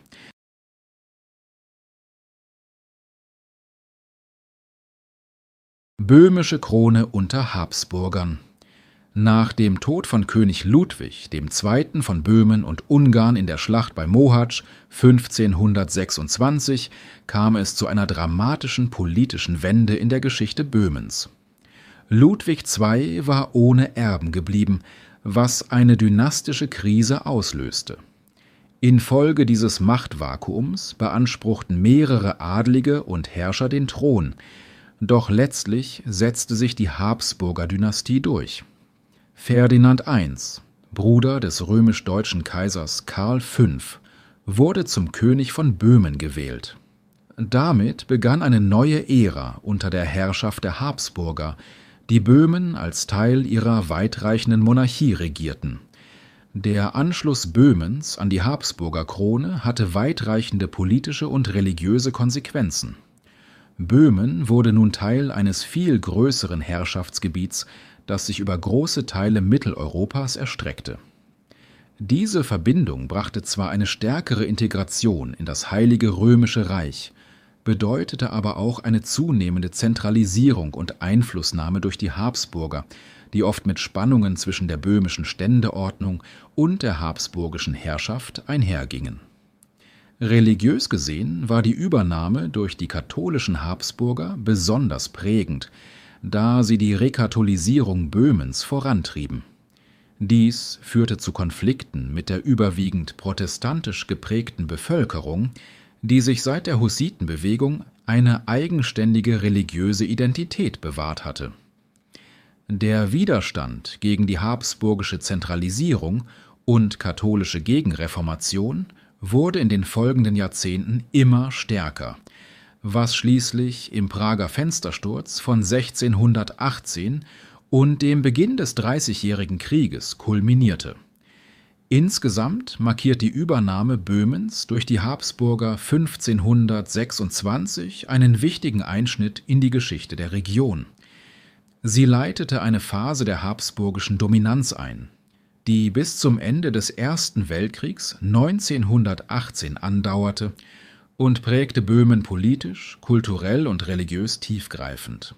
Böhmische Krone unter Habsburgern. Nach dem Tod von König Ludwig dem Zweiten von Böhmen und Ungarn in der Schlacht bei Mohács fünfzehnhundertsechsundzwanzig kam es zu einer dramatischen politischen Wende in der Geschichte Böhmens. Ludwig der Zweite war ohne Erben geblieben, was eine dynastische Krise auslöste. Infolge dieses Machtvakuums beanspruchten mehrere Adlige und Herrscher den Thron, doch letztlich setzte sich die Habsburger-Dynastie durch. Ferdinand der Erste, Bruder des römisch-deutschen Kaisers Karl der Fünfte, wurde zum König von Böhmen gewählt. Damit begann eine neue Ära unter der Herrschaft der Habsburger, die Böhmen als Teil ihrer weitreichenden Monarchie regierten. Der Anschluss Böhmens an die Habsburger Krone hatte weitreichende politische und religiöse Konsequenzen. Böhmen wurde nun Teil eines viel größeren Herrschaftsgebiets, das sich über große Teile Mitteleuropas erstreckte. Diese Verbindung brachte zwar eine stärkere Integration in das Heilige Römische Reich, bedeutete aber auch eine zunehmende Zentralisierung und Einflussnahme durch die Habsburger, die oft mit Spannungen zwischen der böhmischen Ständeordnung und der habsburgischen Herrschaft einhergingen. Religiös gesehen war die Übernahme durch die katholischen Habsburger besonders prägend, da sie die Rekatholisierung Böhmens vorantrieben. Dies führte zu Konflikten mit der überwiegend protestantisch geprägten Bevölkerung, die sich seit der Hussitenbewegung eine eigenständige religiöse Identität bewahrt hatte. Der Widerstand gegen die habsburgische Zentralisierung und katholische Gegenreformation wurde in den folgenden Jahrzehnten immer stärker, was schließlich im Prager Fenstersturz von sechzehnhundertachtzehn und dem Beginn des Dreißigjährigen Krieges kulminierte. Insgesamt markiert die Übernahme Böhmens durch die Habsburger fünfzehnhundertsechsundzwanzig einen wichtigen Einschnitt in die Geschichte der Region. Sie leitete eine Phase der habsburgischen Dominanz ein, die bis zum Ende des Ersten Weltkriegs neunzehnhundertachtzehn andauerte und prägte Böhmen politisch, kulturell und religiös tiefgreifend.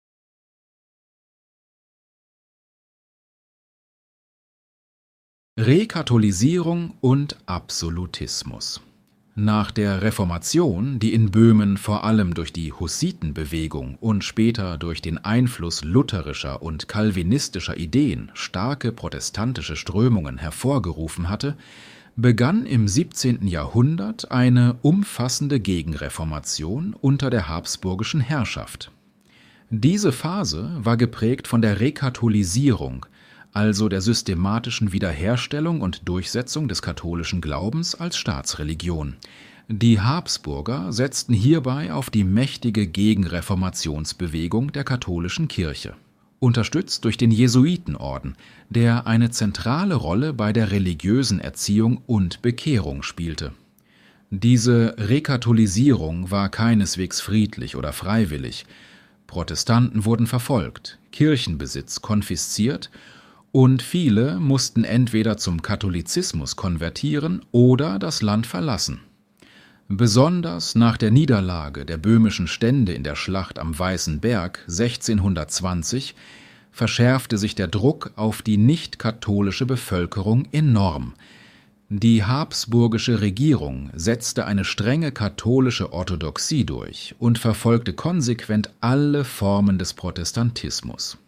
Rekatholisierung und Absolutismus. Nach der Reformation, die in Böhmen vor allem durch die Hussitenbewegung und später durch den Einfluss lutherischer und calvinistischer Ideen starke protestantische Strömungen hervorgerufen hatte, begann im siebzehnten Jahrhundert eine umfassende Gegenreformation unter der habsburgischen Herrschaft. Diese Phase war geprägt von der Rekatholisierung, also der systematischen Wiederherstellung und Durchsetzung des katholischen Glaubens als Staatsreligion. Die Habsburger setzten hierbei auf die mächtige Gegenreformationsbewegung der katholischen Kirche, unterstützt durch den Jesuitenorden, der eine zentrale Rolle bei der religiösen Erziehung und Bekehrung spielte. Diese Rekatholisierung war keineswegs friedlich oder freiwillig. Protestanten wurden verfolgt, Kirchenbesitz konfisziert und viele mussten entweder zum Katholizismus konvertieren oder das Land verlassen. Besonders nach der Niederlage der böhmischen Stände in der Schlacht am Weißen Berg sechzehnhundertzwanzig verschärfte sich der Druck auf die nicht-katholische Bevölkerung enorm. Die habsburgische Regierung setzte eine strenge katholische Orthodoxie durch und verfolgte konsequent alle Formen des Protestantismus.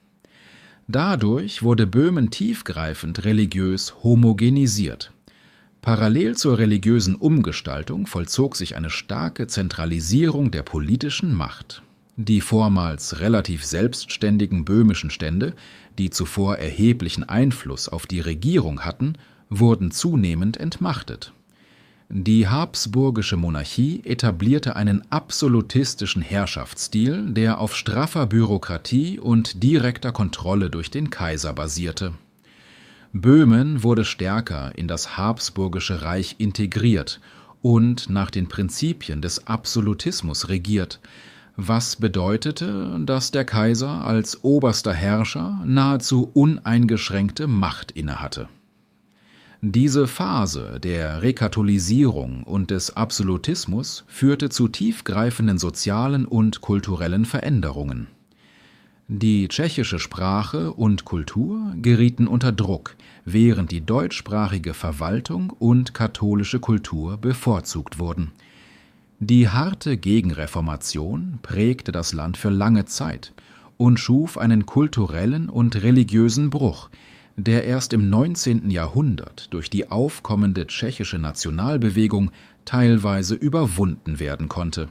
Dadurch wurde Böhmen tiefgreifend religiös homogenisiert. Parallel zur religiösen Umgestaltung vollzog sich eine starke Zentralisierung der politischen Macht. Die vormals relativ selbstständigen böhmischen Stände, die zuvor erheblichen Einfluss auf die Regierung hatten, wurden zunehmend entmachtet. Die habsburgische Monarchie etablierte einen absolutistischen Herrschaftsstil, der auf straffer Bürokratie und direkter Kontrolle durch den Kaiser basierte. Böhmen wurde stärker in das habsburgische Reich integriert und nach den Prinzipien des Absolutismus regiert, was bedeutete, dass der Kaiser als oberster Herrscher nahezu uneingeschränkte Macht innehatte. Diese Phase der Rekatholisierung und des Absolutismus führte zu tiefgreifenden sozialen und kulturellen Veränderungen. Die tschechische Sprache und Kultur gerieten unter Druck, während die deutschsprachige Verwaltung und katholische Kultur bevorzugt wurden. Die harte Gegenreformation prägte das Land für lange Zeit und schuf einen kulturellen und religiösen Bruch, der erst im neunzehnten Jahrhundert durch die aufkommende tschechische Nationalbewegung teilweise überwunden werden konnte.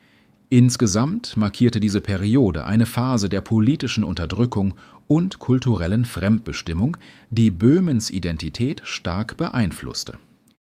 Insgesamt markierte diese Periode eine Phase der politischen Unterdrückung und kulturellen Fremdbestimmung, die Böhmens Identität stark beeinflusste.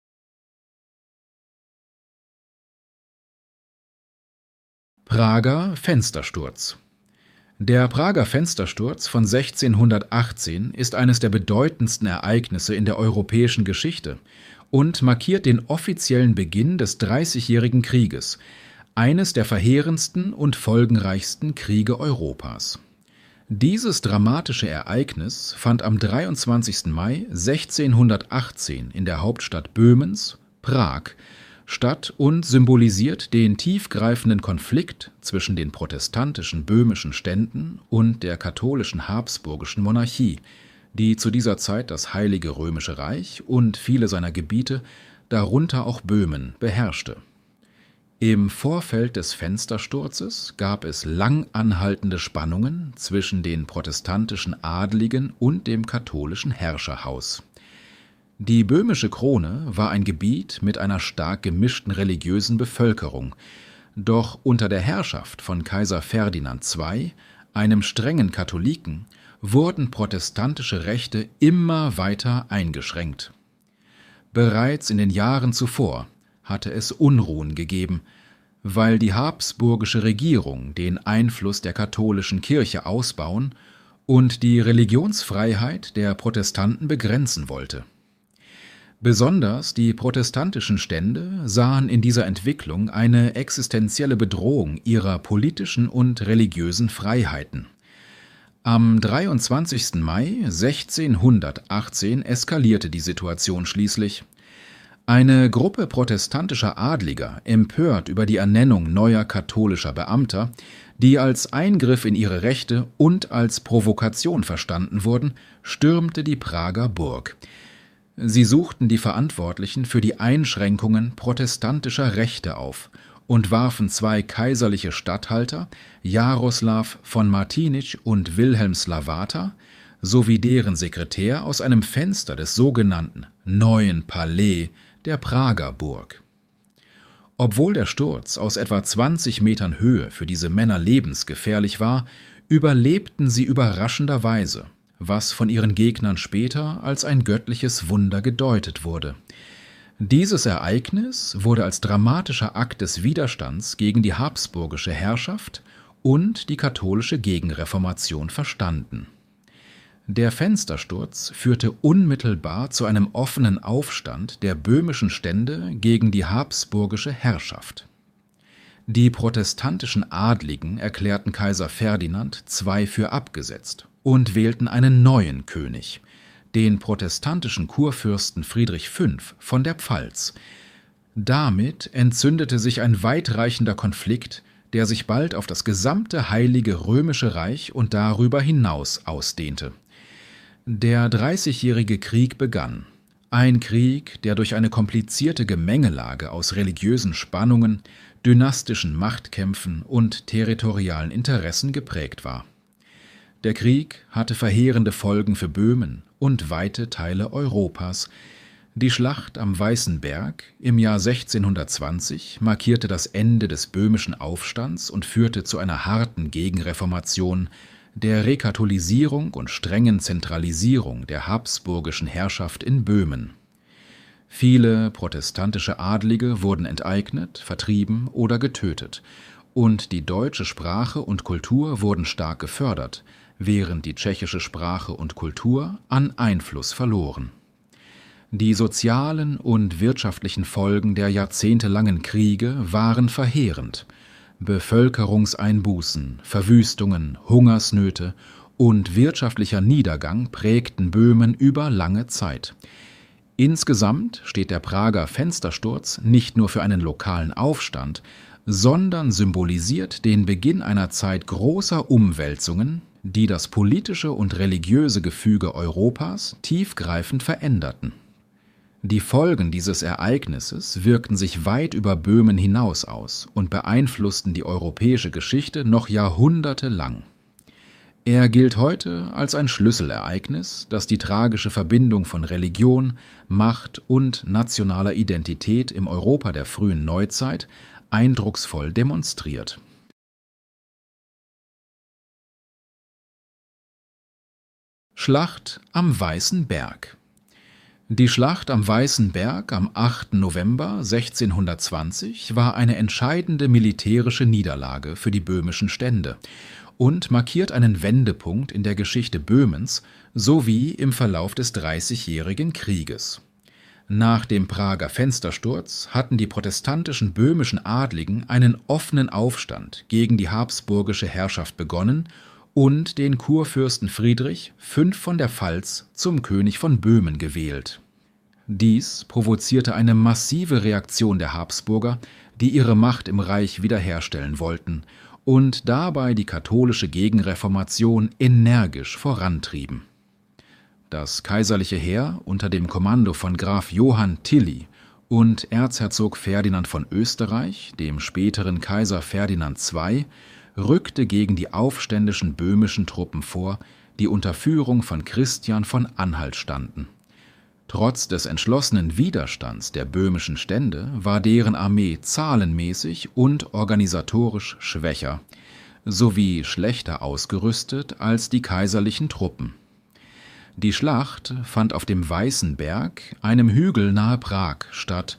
Prager Fenstersturz. Der Prager Fenstersturz von sechzehnhundertachtzehn ist eines der bedeutendsten Ereignisse in der europäischen Geschichte und markiert den offiziellen Beginn des Dreißigjährigen Krieges, eines der verheerendsten und folgenreichsten Kriege Europas. Dieses dramatische Ereignis fand am dreiundzwanzigsten Mai sechzehnhundertachtzehn in der Hauptstadt Böhmens, Prag, statt und symbolisiert den tiefgreifenden Konflikt zwischen den protestantischen böhmischen Ständen und der katholischen habsburgischen Monarchie, die zu dieser Zeit das Heilige Römische Reich und viele seiner Gebiete, darunter auch Böhmen, beherrschte. Im Vorfeld des Fenstersturzes gab es lang anhaltende Spannungen zwischen den protestantischen Adligen und dem katholischen Herrscherhaus. Die böhmische Krone war ein Gebiet mit einer stark gemischten religiösen Bevölkerung, doch unter der Herrschaft von Kaiser Ferdinand der Zweite., einem strengen Katholiken, wurden protestantische Rechte immer weiter eingeschränkt. Bereits in den Jahren zuvor hatte es Unruhen gegeben, weil die habsburgische Regierung den Einfluss der katholischen Kirche ausbauen und die Religionsfreiheit der Protestanten begrenzen wollte. Besonders die protestantischen Stände sahen in dieser Entwicklung eine existenzielle Bedrohung ihrer politischen und religiösen Freiheiten. Am dreiundzwanzigsten Mai sechzehnhundertachtzehn eskalierte die Situation schließlich. Eine Gruppe protestantischer Adliger, empört über die Ernennung neuer katholischer Beamter, die als Eingriff in ihre Rechte und als Provokation verstanden wurden, stürmte die Prager Burg. Sie suchten die Verantwortlichen für die Einschränkungen protestantischer Rechte auf und warfen zwei kaiserliche Statthalter, Jaroslav von Martinitsch und Wilhelm Slavata, sowie deren Sekretär aus einem Fenster des sogenannten Neuen Palais der Prager Burg. Obwohl der Sturz aus etwa zwanzig Metern Höhe für diese Männer lebensgefährlich war, überlebten sie überraschenderweise, was von ihren Gegnern später als ein göttliches Wunder gedeutet wurde. Dieses Ereignis wurde als dramatischer Akt des Widerstands gegen die habsburgische Herrschaft und die katholische Gegenreformation verstanden. Der Fenstersturz führte unmittelbar zu einem offenen Aufstand der böhmischen Stände gegen die habsburgische Herrschaft. Die protestantischen Adligen erklärten Kaiser Ferdinand der Zweite für abgesetzt und wählten einen neuen König, den protestantischen Kurfürsten Friedrich der Fünfte von der Pfalz. Damit entzündete sich ein weitreichender Konflikt, der sich bald auf das gesamte Heilige Römische Reich und darüber hinaus ausdehnte. Der Dreißigjährige Krieg begann. Ein Krieg, der durch eine komplizierte Gemengelage aus religiösen Spannungen, dynastischen Machtkämpfen und territorialen Interessen geprägt war. Der Krieg hatte verheerende Folgen für Böhmen und weite Teile Europas. Die Schlacht am Weißen Berg im Jahr sechzehnhundertzwanzig markierte das Ende des böhmischen Aufstands und führte zu einer harten Gegenreformation, der Rekatholisierung und strengen Zentralisierung der habsburgischen Herrschaft in Böhmen. Viele protestantische Adlige wurden enteignet, vertrieben oder getötet, und die deutsche Sprache und Kultur wurden stark gefördert, während die tschechische Sprache und Kultur an Einfluss verloren. Die sozialen und wirtschaftlichen Folgen der jahrzehntelangen Kriege waren verheerend. Bevölkerungseinbußen, Verwüstungen, Hungersnöte und wirtschaftlicher Niedergang prägten Böhmen über lange Zeit. Insgesamt steht der Prager Fenstersturz nicht nur für einen lokalen Aufstand, sondern symbolisiert den Beginn einer Zeit großer Umwälzungen, die das politische und religiöse Gefüge Europas tiefgreifend veränderten. Die Folgen dieses Ereignisses wirkten sich weit über Böhmen hinaus aus und beeinflussten die europäische Geschichte noch jahrhundertelang. Er gilt heute als ein Schlüsselereignis, das die tragische Verbindung von Religion, Macht und nationaler Identität im Europa der frühen Neuzeit eindrucksvoll demonstriert. Schlacht am Weißen Berg. Die Schlacht am Weißen Berg am achten November sechzehnhundertzwanzig war eine entscheidende militärische Niederlage für die böhmischen Stände und markiert einen Wendepunkt in der Geschichte Böhmens sowie im Verlauf des Dreißigjährigen Krieges. Nach dem Prager Fenstersturz hatten die protestantischen böhmischen Adligen einen offenen Aufstand gegen die habsburgische Herrschaft begonnen und den Kurfürsten Friedrich der Fünfte von der Pfalz zum König von Böhmen gewählt. Dies provozierte eine massive Reaktion der Habsburger, die ihre Macht im Reich wiederherstellen wollten und dabei die katholische Gegenreformation energisch vorantrieben. Das kaiserliche Heer unter dem Kommando von Graf Johann Tilly und Erzherzog Ferdinand von Österreich, dem späteren Kaiser Ferdinand der Zweite, rückte gegen die aufständischen böhmischen Truppen vor, die unter Führung von Christian von Anhalt standen. Trotz des entschlossenen Widerstands der böhmischen Stände war deren Armee zahlenmäßig und organisatorisch schwächer, sowie schlechter ausgerüstet als die kaiserlichen Truppen. Die Schlacht fand auf dem Weißen Berg, einem Hügel nahe Prag, statt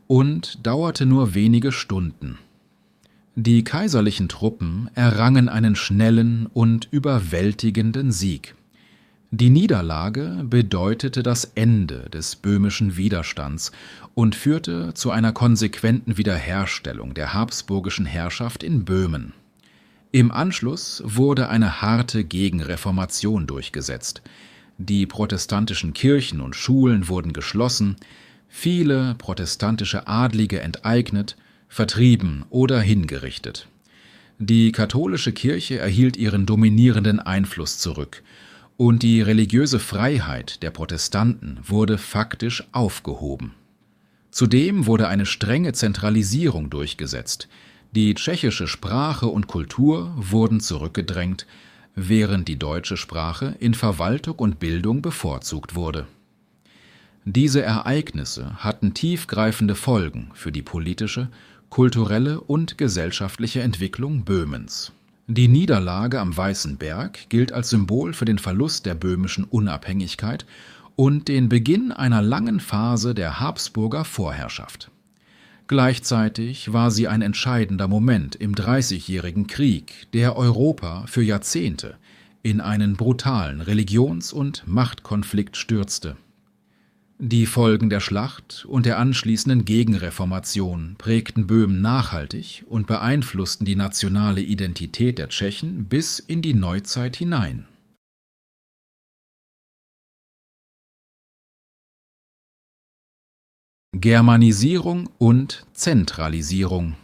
und dauerte nur wenige Stunden. Die kaiserlichen Truppen errangen einen schnellen und überwältigenden Sieg. Die Niederlage bedeutete das Ende des böhmischen Widerstands und führte zu einer konsequenten Wiederherstellung der habsburgischen Herrschaft in Böhmen. Im Anschluss wurde eine harte Gegenreformation durchgesetzt. Die protestantischen Kirchen und Schulen wurden geschlossen, viele protestantische Adlige enteignet, vertrieben oder hingerichtet. Die katholische Kirche erhielt ihren dominierenden Einfluss zurück und die religiöse Freiheit der Protestanten wurde faktisch aufgehoben. Zudem wurde eine strenge Zentralisierung durchgesetzt. Die tschechische Sprache und Kultur wurden zurückgedrängt, während die deutsche Sprache in Verwaltung und Bildung bevorzugt wurde. Diese Ereignisse hatten tiefgreifende Folgen für die politische, kulturelle und gesellschaftliche Entwicklung Böhmens. Die Niederlage am Weißen Berg gilt als Symbol für den Verlust der böhmischen Unabhängigkeit und den Beginn einer langen Phase der Habsburger Vorherrschaft. Gleichzeitig war sie ein entscheidender Moment im Dreißigjährigen Krieg, der Europa für Jahrzehnte in einen brutalen Religions- und Machtkonflikt stürzte. Die Folgen der Schlacht und der anschließenden Gegenreformation prägten Böhmen nachhaltig und beeinflussten die nationale Identität der Tschechen bis in die Neuzeit hinein. Germanisierung und Zentralisierung.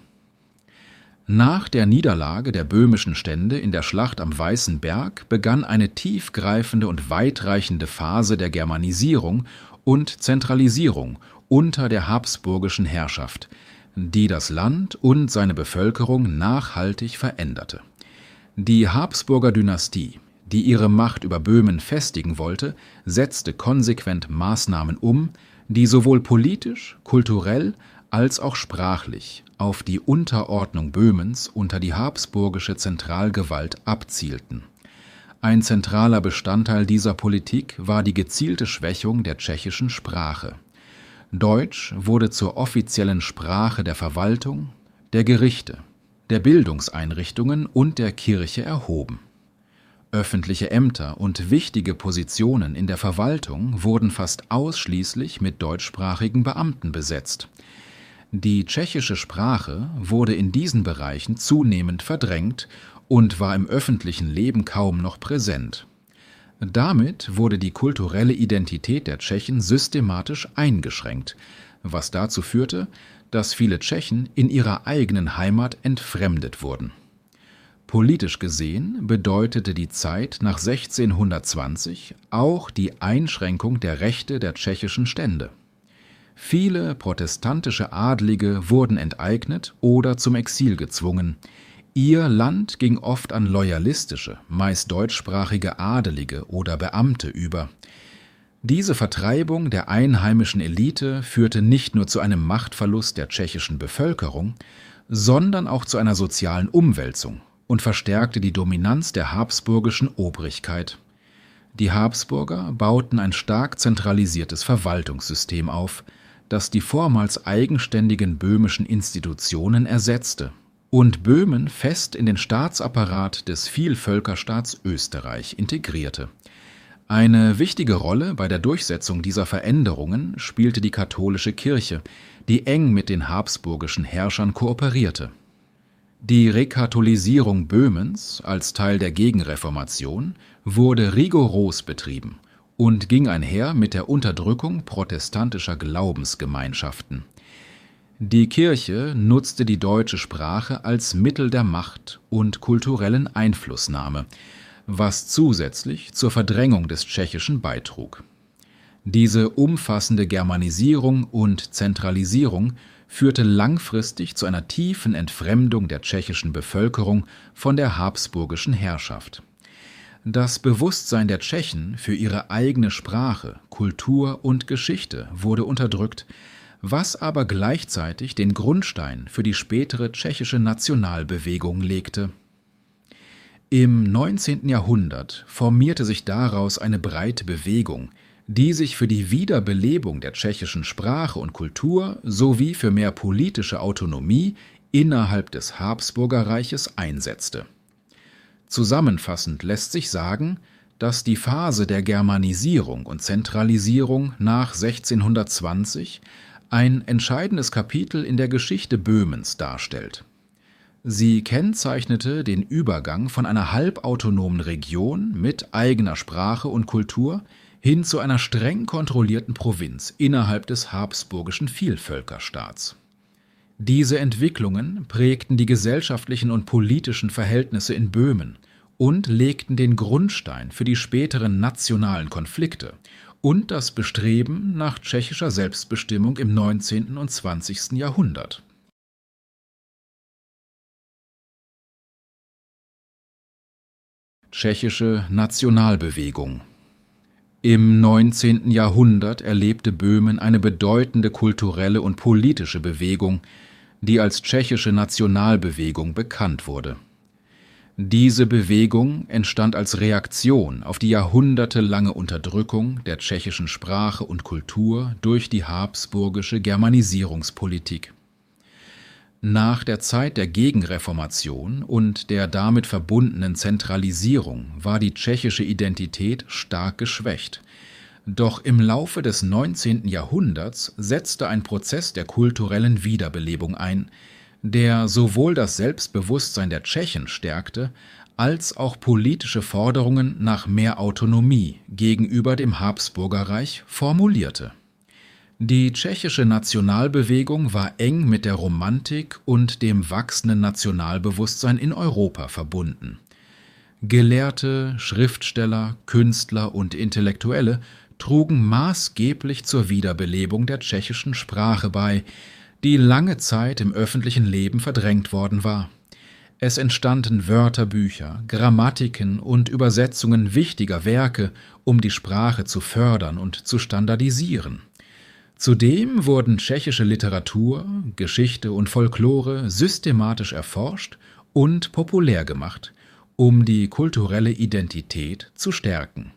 Nach der Niederlage der böhmischen Stände in der Schlacht am Weißen Berg begann eine tiefgreifende und weitreichende Phase der Germanisierung und Zentralisierung unter der habsburgischen Herrschaft, die das Land und seine Bevölkerung nachhaltig veränderte. Die Habsburger Dynastie, die ihre Macht über Böhmen festigen wollte, setzte konsequent Maßnahmen um, die sowohl politisch, kulturell als auch sprachlich auf die Unterordnung Böhmens unter die habsburgische Zentralgewalt abzielten. Ein zentraler Bestandteil dieser Politik war die gezielte Schwächung der tschechischen Sprache. Deutsch wurde zur offiziellen Sprache der Verwaltung, der Gerichte, der Bildungseinrichtungen und der Kirche erhoben. Öffentliche Ämter und wichtige Positionen in der Verwaltung wurden fast ausschließlich mit deutschsprachigen Beamten besetzt. Die tschechische Sprache wurde in diesen Bereichen zunehmend verdrängt und war im öffentlichen Leben kaum noch präsent. Damit wurde die kulturelle Identität der Tschechen systematisch eingeschränkt, was dazu führte, dass viele Tschechen in ihrer eigenen Heimat entfremdet wurden. Politisch gesehen bedeutete die Zeit nach sechzehnhundertzwanzig auch die Einschränkung der Rechte der tschechischen Stände. Viele protestantische Adlige wurden enteignet oder zum Exil gezwungen. Ihr Land ging oft an loyalistische, meist deutschsprachige Adelige oder Beamte über. Diese Vertreibung der einheimischen Elite führte nicht nur zu einem Machtverlust der tschechischen Bevölkerung, sondern auch zu einer sozialen Umwälzung und verstärkte die Dominanz der habsburgischen Obrigkeit. Die Habsburger bauten ein stark zentralisiertes Verwaltungssystem auf, das die vormals eigenständigen böhmischen Institutionen ersetzte und Böhmen fest in den Staatsapparat des Vielvölkerstaats Österreich integrierte. Eine wichtige Rolle bei der Durchsetzung dieser Veränderungen spielte die katholische Kirche, die eng mit den habsburgischen Herrschern kooperierte. Die Rekatholisierung Böhmens als Teil der Gegenreformation wurde rigoros betrieben und ging einher mit der Unterdrückung protestantischer Glaubensgemeinschaften. Die Kirche nutzte die deutsche Sprache als Mittel der Macht und kulturellen Einflussnahme, was zusätzlich zur Verdrängung des Tschechischen beitrug. Diese umfassende Germanisierung und Zentralisierung führte langfristig zu einer tiefen Entfremdung der tschechischen Bevölkerung von der habsburgischen Herrschaft. Das Bewusstsein der Tschechen für ihre eigene Sprache, Kultur und Geschichte wurde unterdrückt, was aber gleichzeitig den Grundstein für die spätere tschechische Nationalbewegung legte. Im neunzehnten Jahrhundert formierte sich daraus eine breite Bewegung, die sich für die Wiederbelebung der tschechischen Sprache und Kultur sowie für mehr politische Autonomie innerhalb des Habsburgerreiches einsetzte. Zusammenfassend lässt sich sagen, dass die Phase der Germanisierung und Zentralisierung nach sechzehnhundertzwanzig ein entscheidendes Kapitel in der Geschichte Böhmens darstellt. Sie kennzeichnete den Übergang von einer halbautonomen Region mit eigener Sprache und Kultur hin zu einer streng kontrollierten Provinz innerhalb des habsburgischen Vielvölkerstaats. Diese Entwicklungen prägten die gesellschaftlichen und politischen Verhältnisse in Böhmen und legten den Grundstein für die späteren nationalen Konflikte und das Bestreben nach tschechischer Selbstbestimmung im neunzehnten und zwanzigsten Jahrhundert. Tschechische Nationalbewegung. Im neunzehnten Jahrhundert erlebte Böhmen eine bedeutende kulturelle und politische Bewegung, die als tschechische Nationalbewegung bekannt wurde. Diese Bewegung entstand als Reaktion auf die jahrhundertelange Unterdrückung der tschechischen Sprache und Kultur durch die habsburgische Germanisierungspolitik. Nach der Zeit der Gegenreformation und der damit verbundenen Zentralisierung war die tschechische Identität stark geschwächt. Doch im Laufe des neunzehnten Jahrhunderts setzte ein Prozess der kulturellen Wiederbelebung ein, der sowohl das Selbstbewusstsein der Tschechen stärkte, als auch politische Forderungen nach mehr Autonomie gegenüber dem Habsburgerreich formulierte. Die tschechische Nationalbewegung war eng mit der Romantik und dem wachsenden Nationalbewusstsein in Europa verbunden. Gelehrte, Schriftsteller, Künstler und Intellektuelle trugen maßgeblich zur Wiederbelebung der tschechischen Sprache bei, die lange Zeit im öffentlichen Leben verdrängt worden war. Es entstanden Wörterbücher, Grammatiken und Übersetzungen wichtiger Werke, um die Sprache zu fördern und zu standardisieren. Zudem wurden tschechische Literatur, Geschichte und Folklore systematisch erforscht und populär gemacht, um die kulturelle Identität zu stärken.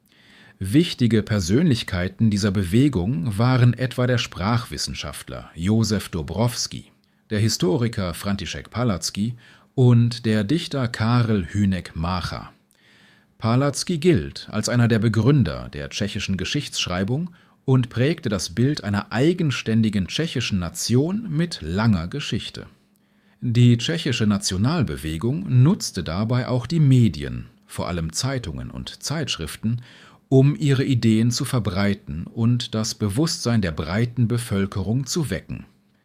Wichtige Persönlichkeiten dieser Bewegung waren etwa der Sprachwissenschaftler Josef Dobrowski, der Historiker František Palacký und der Dichter Karel Hynek-Mácha. Palacký gilt als einer der Begründer der tschechischen Geschichtsschreibung und prägte das Bild einer eigenständigen tschechischen Nation mit langer Geschichte. Die tschechische Nationalbewegung nutzte dabei auch die Medien, vor allem Zeitungen und Zeitschriften, um ihre Ideen zu verbreiten und das Bewusstsein der breiten Bevölkerung zu wecken.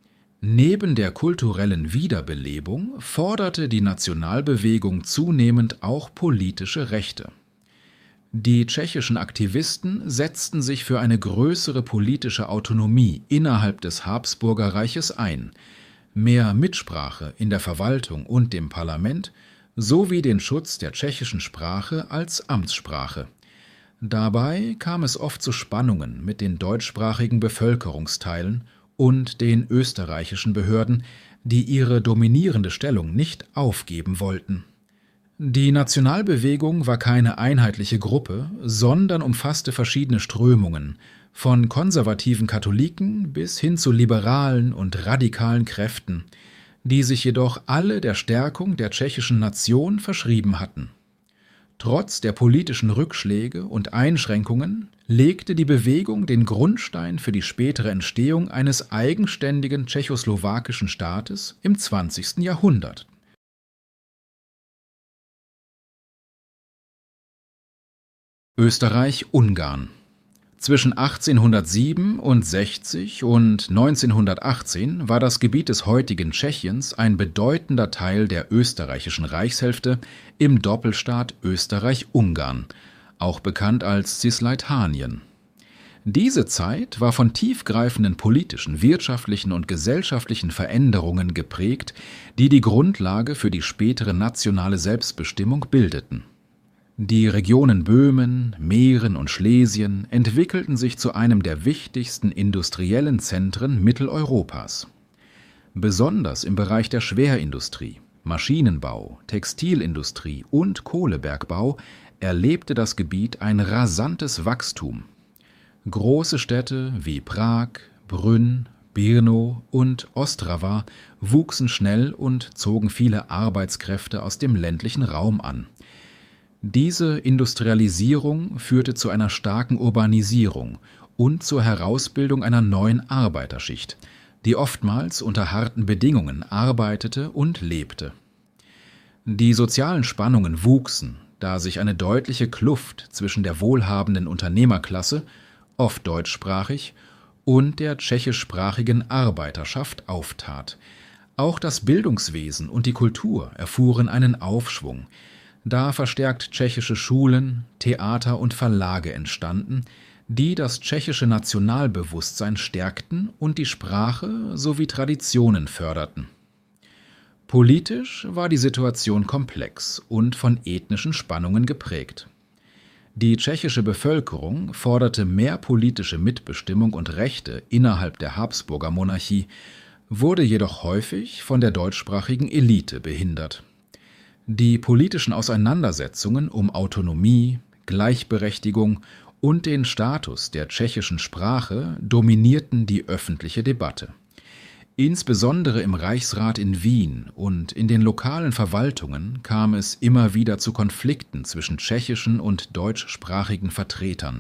Neben der kulturellen Wiederbelebung forderte die Nationalbewegung zunehmend auch politische Rechte. Die tschechischen Aktivisten setzten sich für eine größere politische Autonomie innerhalb des Habsburgerreiches ein, mehr Mitsprache in der Verwaltung und dem Parlament sowie den Schutz der tschechischen Sprache als Amtssprache. Dabei kam es oft zu Spannungen mit den deutschsprachigen Bevölkerungsteilen und den österreichischen Behörden, die ihre dominierende Stellung nicht aufgeben wollten. Die Nationalbewegung war keine einheitliche Gruppe, sondern umfasste verschiedene Strömungen, von konservativen Katholiken bis hin zu liberalen und radikalen Kräften, die sich jedoch alle der Stärkung der tschechischen Nation verschrieben hatten. Trotz der politischen Rückschläge und Einschränkungen legte die Bewegung den Grundstein für die spätere Entstehung eines eigenständigen tschechoslowakischen Staates im zwanzigsten Jahrhundert. Österreich-Ungarn. Zwischen achtzehnhundertsiebenundsechzig und neunzehnhundertachtzehn war das Gebiet des heutigen Tschechiens ein bedeutender Teil der österreichischen Reichshälfte im Doppelstaat Österreich-Ungarn, auch bekannt als Cisleithanien. Diese Zeit war von tiefgreifenden politischen, wirtschaftlichen und gesellschaftlichen Veränderungen geprägt, die die Grundlage für die spätere nationale Selbstbestimmung bildeten. Die Regionen Böhmen, Mähren und Schlesien entwickelten sich zu einem der wichtigsten industriellen Zentren Mitteleuropas. Besonders im Bereich der Schwerindustrie, Maschinenbau, Textilindustrie und Kohlebergbau erlebte das Gebiet ein rasantes Wachstum. Große Städte wie Prag, Brünn, Brno und Ostrava wuchsen schnell und zogen viele Arbeitskräfte aus dem ländlichen Raum an. Diese Industrialisierung führte zu einer starken Urbanisierung und zur Herausbildung einer neuen Arbeiterschicht, die oftmals unter harten Bedingungen arbeitete und lebte. Die sozialen Spannungen wuchsen, da sich eine deutliche Kluft zwischen der wohlhabenden Unternehmerklasse, oft deutschsprachig, und der tschechischsprachigen Arbeiterschaft auftat. Auch das Bildungswesen und die Kultur erfuhren einen Aufschwung, da verstärkt tschechische Schulen, Theater und Verlage entstanden, die das tschechische Nationalbewusstsein stärkten und die Sprache sowie Traditionen förderten. Politisch war die Situation komplex und von ethnischen Spannungen geprägt. Die tschechische Bevölkerung forderte mehr politische Mitbestimmung und Rechte innerhalb der Habsburger Monarchie, wurde jedoch häufig von der deutschsprachigen Elite behindert. Die politischen Auseinandersetzungen um Autonomie, Gleichberechtigung und den Status der tschechischen Sprache dominierten die öffentliche Debatte. Insbesondere im Reichsrat in Wien und in den lokalen Verwaltungen kam es immer wieder zu Konflikten zwischen tschechischen und deutschsprachigen Vertretern.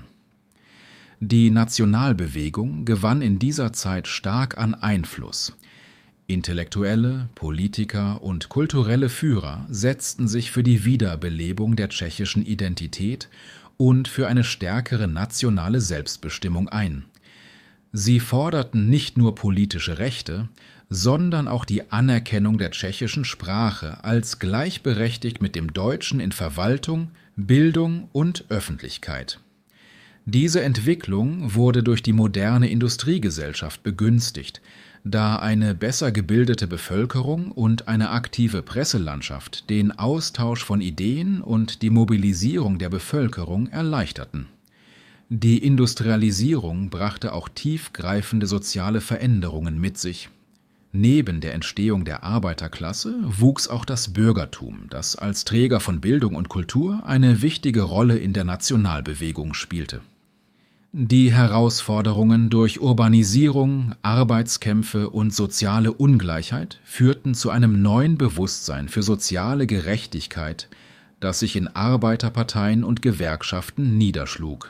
Die Nationalbewegung gewann in dieser Zeit stark an Einfluss. Intellektuelle, Politiker und kulturelle Führer setzten sich für die Wiederbelebung der tschechischen Identität und für eine stärkere nationale Selbstbestimmung ein. Sie forderten nicht nur politische Rechte, sondern auch die Anerkennung der tschechischen Sprache als gleichberechtigt mit dem Deutschen in Verwaltung, Bildung und Öffentlichkeit. Diese Entwicklung wurde durch die moderne Industriegesellschaft begünstigt, da eine besser gebildete Bevölkerung und eine aktive Presselandschaft den Austausch von Ideen und die Mobilisierung der Bevölkerung erleichterten. Die Industrialisierung brachte auch tiefgreifende soziale Veränderungen mit sich. Neben der Entstehung der Arbeiterklasse wuchs auch das Bürgertum, das als Träger von Bildung und Kultur eine wichtige Rolle in der Nationalbewegung spielte. Die Herausforderungen durch Urbanisierung, Arbeitskämpfe und soziale Ungleichheit führten zu einem neuen Bewusstsein für soziale Gerechtigkeit, das sich in Arbeiterparteien und Gewerkschaften niederschlug.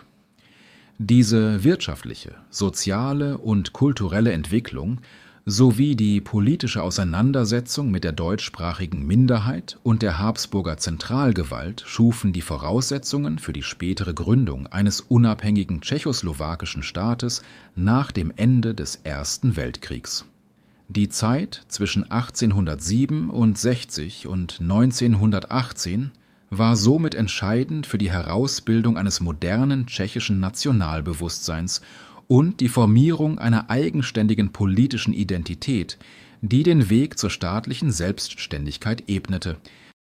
Diese wirtschaftliche, soziale und kulturelle Entwicklung sowie die politische Auseinandersetzung mit der deutschsprachigen Minderheit und der Habsburger Zentralgewalt schufen die Voraussetzungen für die spätere Gründung eines unabhängigen tschechoslowakischen Staates nach dem Ende des Ersten Weltkriegs. Die Zeit zwischen achtzehnhundertsiebenundsechzig und neunzehnhundertachtzehn war somit entscheidend für die Herausbildung eines modernen tschechischen Nationalbewusstseins und die Formierung einer eigenständigen politischen Identität, die den Weg zur staatlichen Selbstständigkeit ebnete.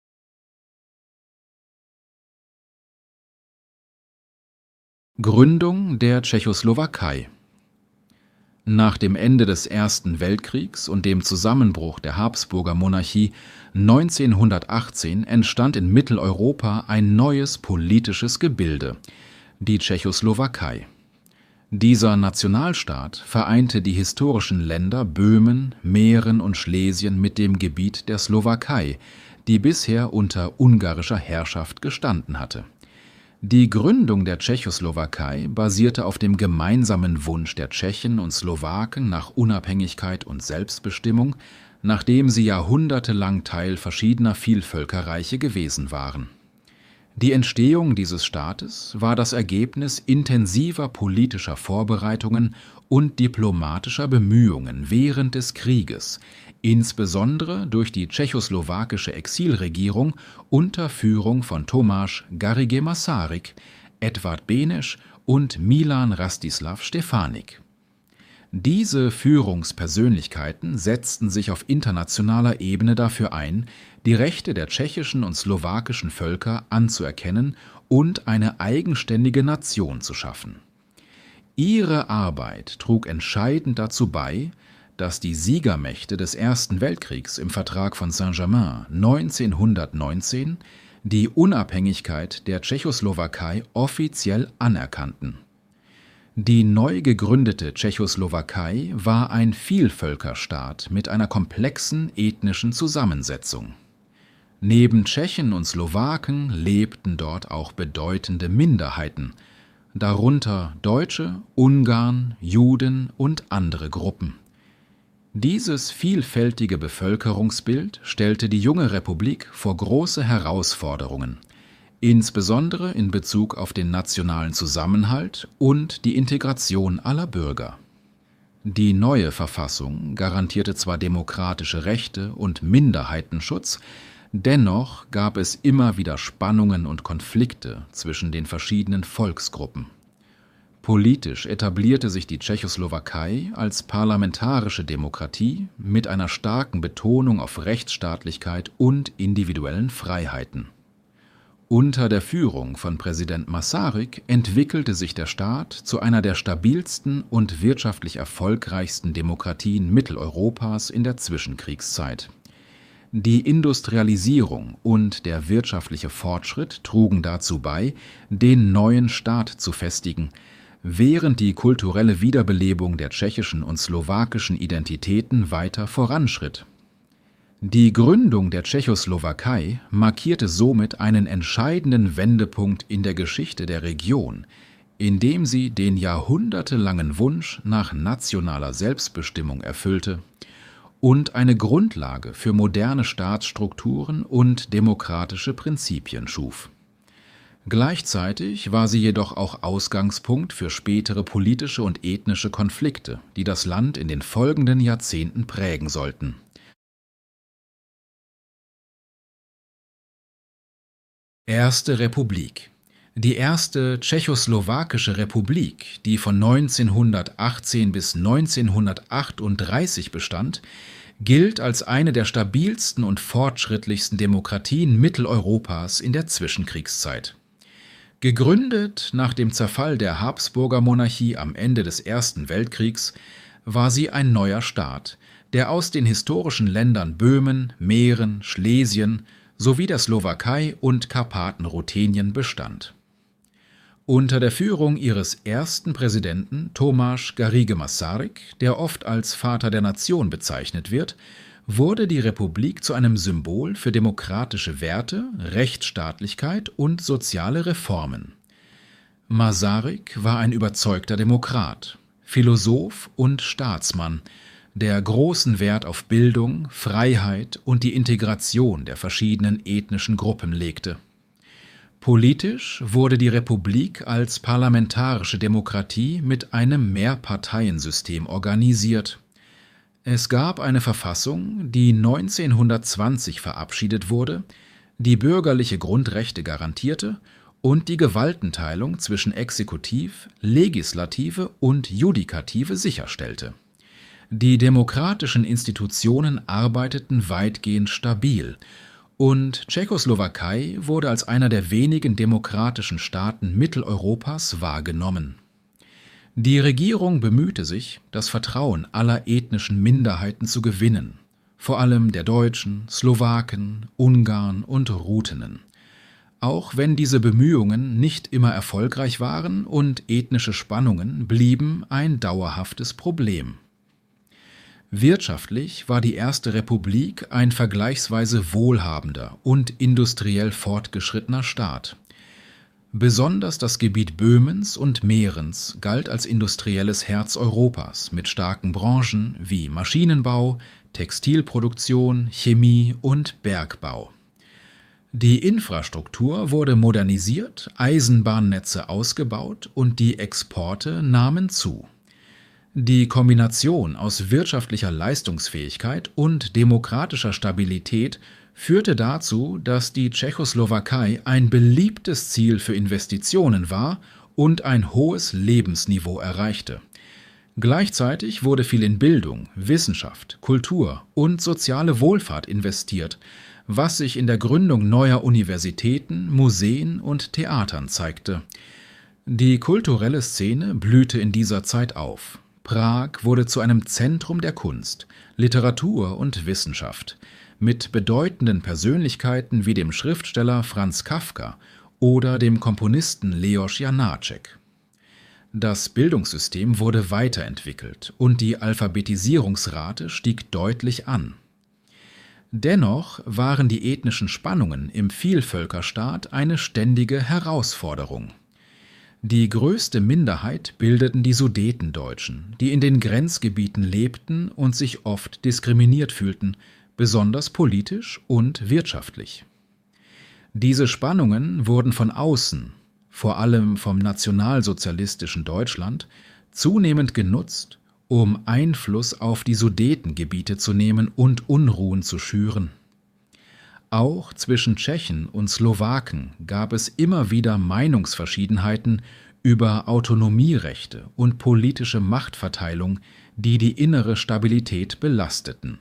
Gründung der Tschechoslowakei. Nach dem Ende des Ersten Weltkriegs und dem Zusammenbruch der Habsburger Monarchie neunzehnhundertachtzehn entstand in Mitteleuropa ein neues politisches Gebilde, die Tschechoslowakei. Dieser Nationalstaat vereinte die historischen Länder Böhmen, Mähren und Schlesien mit dem Gebiet der Slowakei, die bisher unter ungarischer Herrschaft gestanden hatte. Die Gründung der Tschechoslowakei basierte auf dem gemeinsamen Wunsch der Tschechen und Slowaken nach Unabhängigkeit und Selbstbestimmung, nachdem sie jahrhundertelang Teil verschiedener Vielvölkerreiche gewesen waren. Die Entstehung dieses Staates war das Ergebnis intensiver politischer Vorbereitungen und diplomatischer Bemühungen während des Krieges, insbesondere durch die tschechoslowakische Exilregierung unter Führung von Tomáš Garrigue-Masaryk, Edvard Beneš und Milan Rastislav Štěpánek. Diese Führungspersönlichkeiten setzten sich auf internationaler Ebene dafür ein, die Rechte der tschechischen und slowakischen Völker anzuerkennen und eine eigenständige Nation zu schaffen. Ihre Arbeit trug entscheidend dazu bei, dass die Siegermächte des Ersten Weltkriegs im Vertrag von Saint-Germain neunzehnhundertneunzehn die Unabhängigkeit der Tschechoslowakei offiziell anerkannten. Die neu gegründete Tschechoslowakei war ein Vielvölkerstaat mit einer komplexen ethnischen Zusammensetzung. Neben Tschechen und Slowaken lebten dort auch bedeutende Minderheiten, darunter Deutsche, Ungarn, Juden und andere Gruppen. Dieses vielfältige Bevölkerungsbild stellte die junge Republik vor große Herausforderungen, insbesondere in Bezug auf den nationalen Zusammenhalt und die Integration aller Bürger. Die neue Verfassung garantierte zwar demokratische Rechte und Minderheitenschutz, dennoch gab es immer wieder Spannungen und Konflikte zwischen den verschiedenen Volksgruppen. Politisch etablierte sich die Tschechoslowakei als parlamentarische Demokratie mit einer starken Betonung auf Rechtsstaatlichkeit und individuellen Freiheiten. Unter der Führung von Präsident Masaryk entwickelte sich der Staat zu einer der stabilsten und wirtschaftlich erfolgreichsten Demokratien Mitteleuropas in der Zwischenkriegszeit. Die Industrialisierung und der wirtschaftliche Fortschritt trugen dazu bei, den neuen Staat zu festigen, während die kulturelle Wiederbelebung der tschechischen und slowakischen Identitäten weiter voranschritt. Die Gründung der Tschechoslowakei markierte somit einen entscheidenden Wendepunkt in der Geschichte der Region, indem sie den jahrhundertelangen Wunsch nach nationaler Selbstbestimmung erfüllte und eine Grundlage für moderne Staatsstrukturen und demokratische Prinzipien schuf. Gleichzeitig war sie jedoch auch Ausgangspunkt für spätere politische und ethnische Konflikte, die das Land in den folgenden Jahrzehnten prägen sollten. Erste Republik. Die erste tschechoslowakische Republik, die von neunzehnhundertachtzehn bis neunzehnhundertachtunddreißig bestand, gilt als eine der stabilsten und fortschrittlichsten Demokratien Mitteleuropas in der Zwischenkriegszeit. Gegründet nach dem Zerfall der Habsburger Monarchie am Ende des Ersten Weltkriegs, war sie ein neuer Staat, der aus den historischen Ländern Böhmen, Mähren, Schlesien sowie der Slowakei und Karpaten-Ruthenien bestand. Unter der Führung ihres ersten Präsidenten Tomáš Garrigue Masaryk, der oft als Vater der Nation bezeichnet wird, wurde die Republik zu einem Symbol für demokratische Werte, Rechtsstaatlichkeit und soziale Reformen. Masaryk war ein überzeugter Demokrat, Philosoph und Staatsmann, der großen Wert auf Bildung, Freiheit und die Integration der verschiedenen ethnischen Gruppen legte. Politisch wurde die Republik als parlamentarische Demokratie mit einem Mehrparteiensystem organisiert. Es gab eine Verfassung, die neunzehnhundertzwanzig verabschiedet wurde, die bürgerliche Grundrechte garantierte und die Gewaltenteilung zwischen Exekutiv, Legislative und Judikative sicherstellte. Die demokratischen Institutionen arbeiteten weitgehend stabil und Tschechoslowakei wurde als einer der wenigen demokratischen Staaten Mitteleuropas wahrgenommen. Die Regierung bemühte sich, das Vertrauen aller ethnischen Minderheiten zu gewinnen, vor allem der Deutschen, Slowaken, Ungarn und Ruthenen. Auch wenn diese Bemühungen nicht immer erfolgreich waren und ethnische Spannungen blieben ein dauerhaftes Problem. Wirtschaftlich war die Erste Republik ein vergleichsweise wohlhabender und industriell fortgeschrittener Staat. Besonders das Gebiet Böhmens und Mährens galt als industrielles Herz Europas mit starken Branchen wie Maschinenbau, Textilproduktion, Chemie und Bergbau. Die Infrastruktur wurde modernisiert, Eisenbahnnetze ausgebaut und die Exporte nahmen zu. Die Kombination aus wirtschaftlicher Leistungsfähigkeit und demokratischer Stabilität führte dazu, dass die Tschechoslowakei ein beliebtes Ziel für Investitionen war und ein hohes Lebensniveau erreichte. Gleichzeitig wurde viel in Bildung, Wissenschaft, Kultur und soziale Wohlfahrt investiert, was sich in der Gründung neuer Universitäten, Museen und Theatern zeigte. Die kulturelle Szene blühte in dieser Zeit auf. Prag wurde zu einem Zentrum der Kunst, Literatur und Wissenschaft, mit bedeutenden Persönlichkeiten wie dem Schriftsteller Franz Kafka oder dem Komponisten Leos Janáček. Das Bildungssystem wurde weiterentwickelt und die Alphabetisierungsrate stieg deutlich an. Dennoch waren die ethnischen Spannungen im Vielvölkerstaat eine ständige Herausforderung. Die größte Minderheit bildeten die Sudetendeutschen, die in den Grenzgebieten lebten und sich oft diskriminiert fühlten, besonders politisch und wirtschaftlich. Diese Spannungen wurden von außen, vor allem vom nationalsozialistischen Deutschland, zunehmend genutzt, um Einfluss auf die Sudetengebiete zu nehmen und Unruhen zu schüren. Auch zwischen Tschechen und Slowaken gab es immer wieder Meinungsverschiedenheiten über Autonomierechte und politische Machtverteilung, die die innere Stabilität belasteten.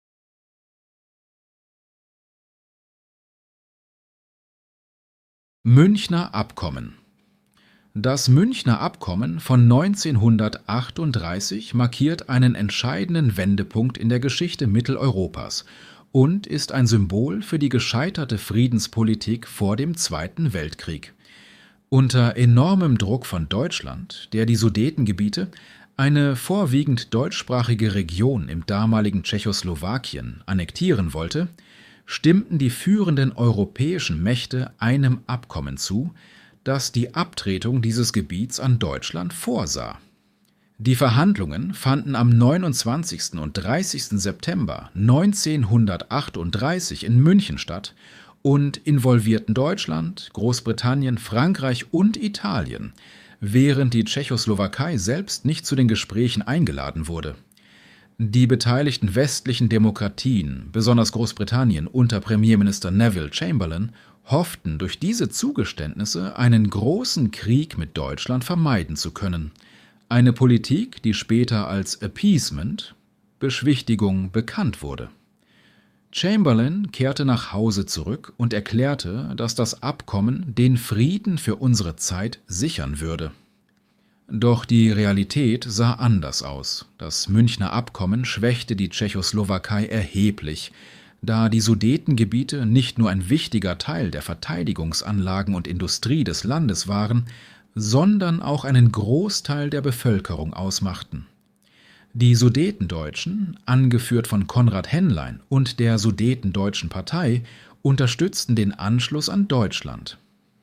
Münchner Abkommen. Das Münchner Abkommen von neunzehnhundertachtunddreißig markiert einen entscheidenden Wendepunkt in der Geschichte Mitteleuropas und ist ein Symbol für die gescheiterte Friedenspolitik vor dem Zweiten Weltkrieg. Unter enormem Druck von Deutschland, der die Sudetengebiete, eine vorwiegend deutschsprachige Region im damaligen Tschechoslowakien, annektieren wollte, stimmten die führenden europäischen Mächte einem Abkommen zu, das die Abtretung dieses Gebiets an Deutschland vorsah. Die Verhandlungen fanden am neunundzwanzigsten und dreißigsten September neunzehnhundertachtunddreißig in München statt und involvierten Deutschland, Großbritannien, Frankreich und Italien, während die Tschechoslowakei selbst nicht zu den Gesprächen eingeladen wurde. Die beteiligten westlichen Demokratien, besonders Großbritannien unter Premierminister Neville Chamberlain, hofften durch diese Zugeständnisse einen großen Krieg mit Deutschland vermeiden zu können. Eine Politik, die später als Appeasement, Beschwichtigung, bekannt wurde. Chamberlain kehrte nach Hause zurück und erklärte, dass das Abkommen den Frieden für unsere Zeit sichern würde. Doch die Realität sah anders aus. Das Münchner Abkommen schwächte die Tschechoslowakei erheblich, da die Sudetengebiete nicht nur ein wichtiger Teil der Verteidigungsanlagen und Industrie des Landes waren, sondern auch einen Großteil der Bevölkerung ausmachten. Die Sudetendeutschen, angeführt von Konrad Henlein und der Sudetendeutschen Partei, unterstützten den Anschluss an Deutschland.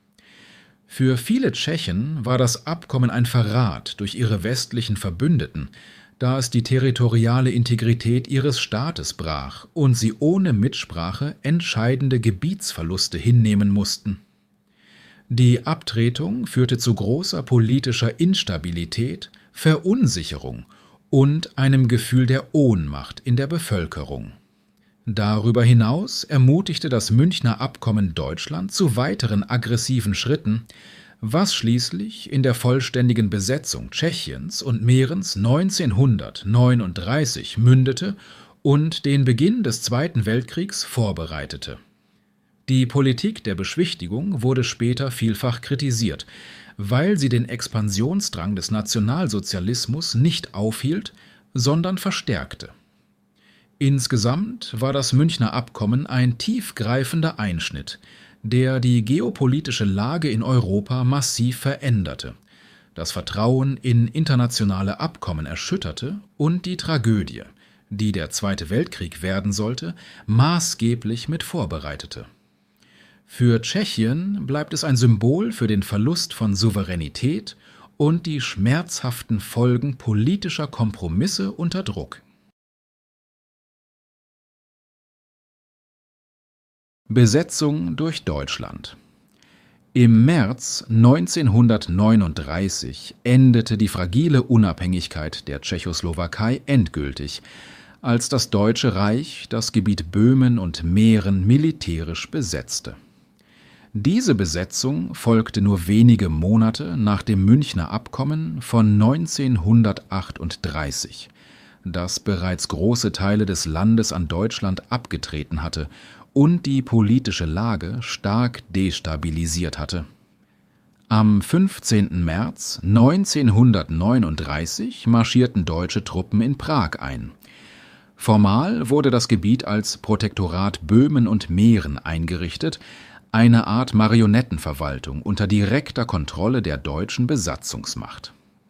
Für viele Tschechen war das Abkommen ein Verrat durch ihre westlichen Verbündeten, da es die territoriale Integrität ihres Staates brach und sie ohne Mitsprache entscheidende Gebietsverluste hinnehmen mussten. Die Abtretung führte zu großer politischer Instabilität, Verunsicherung und einem Gefühl der Ohnmacht in der Bevölkerung. Darüber hinaus ermutigte das Münchner Abkommen Deutschland zu weiteren aggressiven Schritten, was schließlich in der vollständigen Besetzung Tschechiens und Mährens neunzehnhundertneununddreißig mündete und den Beginn des Zweiten Weltkriegs vorbereitete. Die Politik der Beschwichtigung wurde später vielfach kritisiert, weil sie den Expansionsdrang des Nationalsozialismus nicht aufhielt, sondern verstärkte. Insgesamt war das Münchner Abkommen ein tiefgreifender Einschnitt, der die geopolitische Lage in Europa massiv veränderte, das Vertrauen in internationale Abkommen erschütterte und die Tragödie, die der Zweite Weltkrieg werden sollte, maßgeblich mit vorbereitete. Für Tschechien bleibt es ein Symbol für den Verlust von Souveränität und die schmerzhaften Folgen politischer Kompromisse unter Druck. Besetzung durch Deutschland. Im März neunzehnhundertneununddreißig endete die fragile Unabhängigkeit der Tschechoslowakei endgültig, als das Deutsche Reich das Gebiet Böhmen und Mähren militärisch besetzte. Diese Besetzung folgte nur wenige Monate nach dem Münchner Abkommen von neunzehnhundertachtunddreißig, das bereits große Teile des Landes an Deutschland abgetreten hatte und die politische Lage stark destabilisiert hatte. Am fünfzehnten März neunzehnhundertneununddreißig marschierten deutsche Truppen in Prag ein. Formal wurde das Gebiet als Protektorat Böhmen und Mähren eingerichtet, eine Art Marionettenverwaltung unter direkter Kontrolle der deutschen Besatzungsmacht.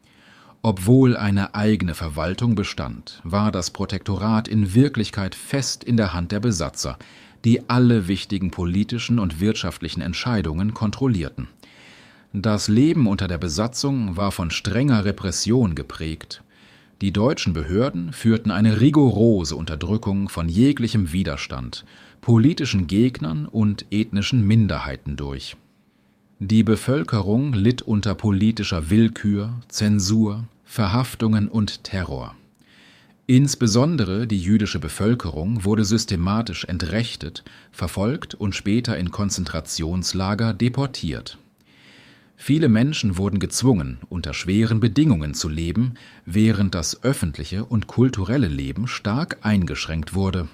Obwohl eine eigene Verwaltung bestand, war das Protektorat in Wirklichkeit fest in der Hand der Besatzer, die alle wichtigen politischen und wirtschaftlichen Entscheidungen kontrollierten. Das Leben unter der Besatzung war von strenger Repression geprägt. Die deutschen Behörden führten eine rigorose Unterdrückung von jeglichem Widerstand, politischen Gegnern und ethnischen Minderheiten durch. Die Bevölkerung litt unter politischer Willkür, Zensur, Verhaftungen und Terror. Insbesondere die jüdische Bevölkerung wurde systematisch entrechtet, verfolgt und später in Konzentrationslager deportiert. Viele Menschen wurden gezwungen, unter schweren Bedingungen zu leben, während das öffentliche und kulturelle Leben stark eingeschränkt wurde.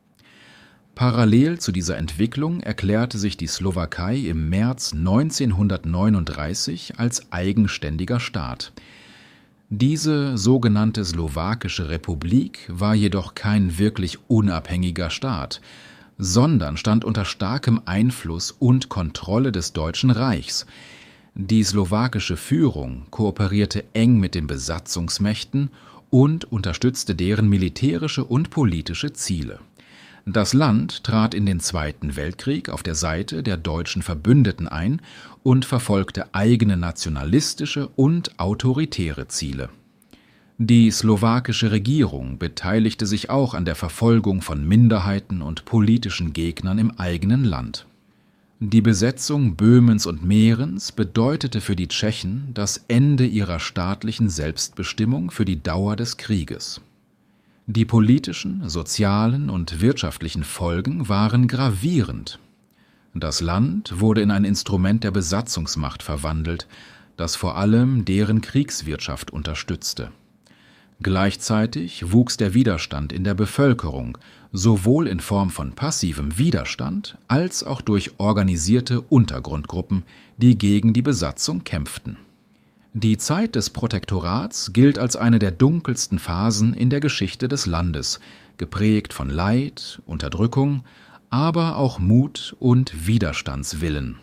Parallel zu dieser Entwicklung erklärte sich die Slowakei im März neunzehnhundertneununddreißig als eigenständiger Staat. Diese sogenannte Slowakische Republik war jedoch kein wirklich unabhängiger Staat, sondern stand unter starkem Einfluss und Kontrolle des Deutschen Reichs. Die slowakische Führung kooperierte eng mit den Besatzungsmächten und unterstützte deren militärische und politische Ziele. Das Land trat in den Zweiten Weltkrieg auf der Seite der deutschen Verbündeten ein und verfolgte eigene nationalistische und autoritäre Ziele. Die slowakische Regierung beteiligte sich auch an der Verfolgung von Minderheiten und politischen Gegnern im eigenen Land. Die Besetzung Böhmens und Mährens bedeutete für die Tschechen das Ende ihrer staatlichen Selbstbestimmung für die Dauer des Krieges. Die politischen, sozialen und wirtschaftlichen Folgen waren gravierend. Das Land wurde in ein Instrument der Besatzungsmacht verwandelt, das vor allem deren Kriegswirtschaft unterstützte. Gleichzeitig wuchs der Widerstand in der Bevölkerung, sowohl in Form von passivem Widerstand als auch durch organisierte Untergrundgruppen, die gegen die Besatzung kämpften. Die Zeit des Protektorats gilt als eine der dunkelsten Phasen in der Geschichte des Landes, geprägt von Leid, Unterdrückung, aber auch Mut und Widerstandswillen.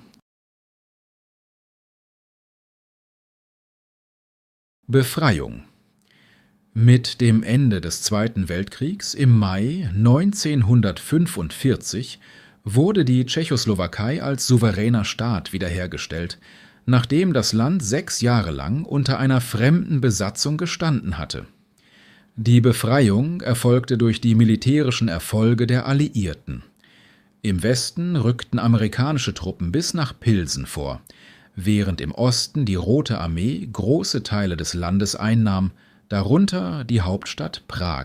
Befreiung. Mit dem Ende des Zweiten Weltkriegs im Mai neunzehnhundertfünfundvierzig wurde die Tschechoslowakei als souveräner Staat wiederhergestellt, nachdem das Land sechs Jahre lang unter einer fremden Besatzung gestanden hatte. Die Befreiung erfolgte durch die militärischen Erfolge der Alliierten. Im Westen rückten amerikanische Truppen bis nach Pilsen vor, während im Osten die Rote Armee große Teile des Landes einnahm, darunter die Hauptstadt Prag.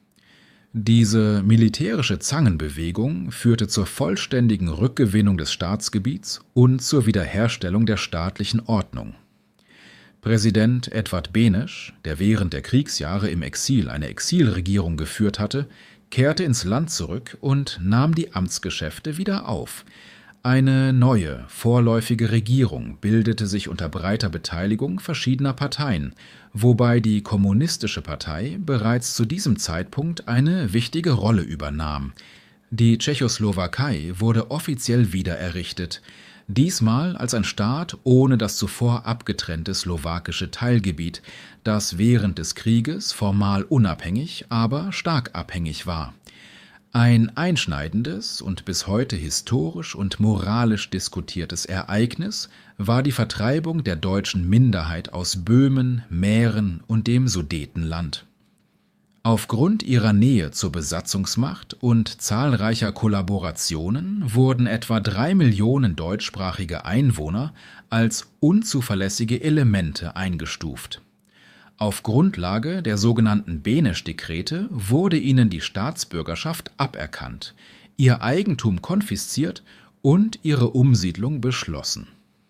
Diese militärische Zangenbewegung führte zur vollständigen Rückgewinnung des Staatsgebiets und zur Wiederherstellung der staatlichen Ordnung. Präsident Edvard Beneš, der während der Kriegsjahre im Exil eine Exilregierung geführt hatte, kehrte ins Land zurück und nahm die Amtsgeschäfte wieder auf. Eine neue, vorläufige Regierung bildete sich unter breiter Beteiligung verschiedener Parteien, wobei die Kommunistische Partei bereits zu diesem Zeitpunkt eine wichtige Rolle übernahm. Die Tschechoslowakei wurde offiziell wiedererrichtet, diesmal als ein Staat ohne das zuvor abgetrennte slowakische Teilgebiet, das während des Krieges formal unabhängig, aber stark abhängig war. Ein einschneidendes und bis heute historisch und moralisch diskutiertes Ereignis war die Vertreibung der deutschen Minderheit aus Böhmen, Mähren und dem Sudetenland. Aufgrund ihrer Nähe zur Besatzungsmacht und zahlreicher Kollaborationen wurden etwa drei Millionen deutschsprachige Einwohner als unzuverlässige Elemente eingestuft. Auf Grundlage der sogenannten Beneš-Dekrete wurde ihnen die Staatsbürgerschaft aberkannt, ihr Eigentum konfisziert und ihre Umsiedlung beschlossen.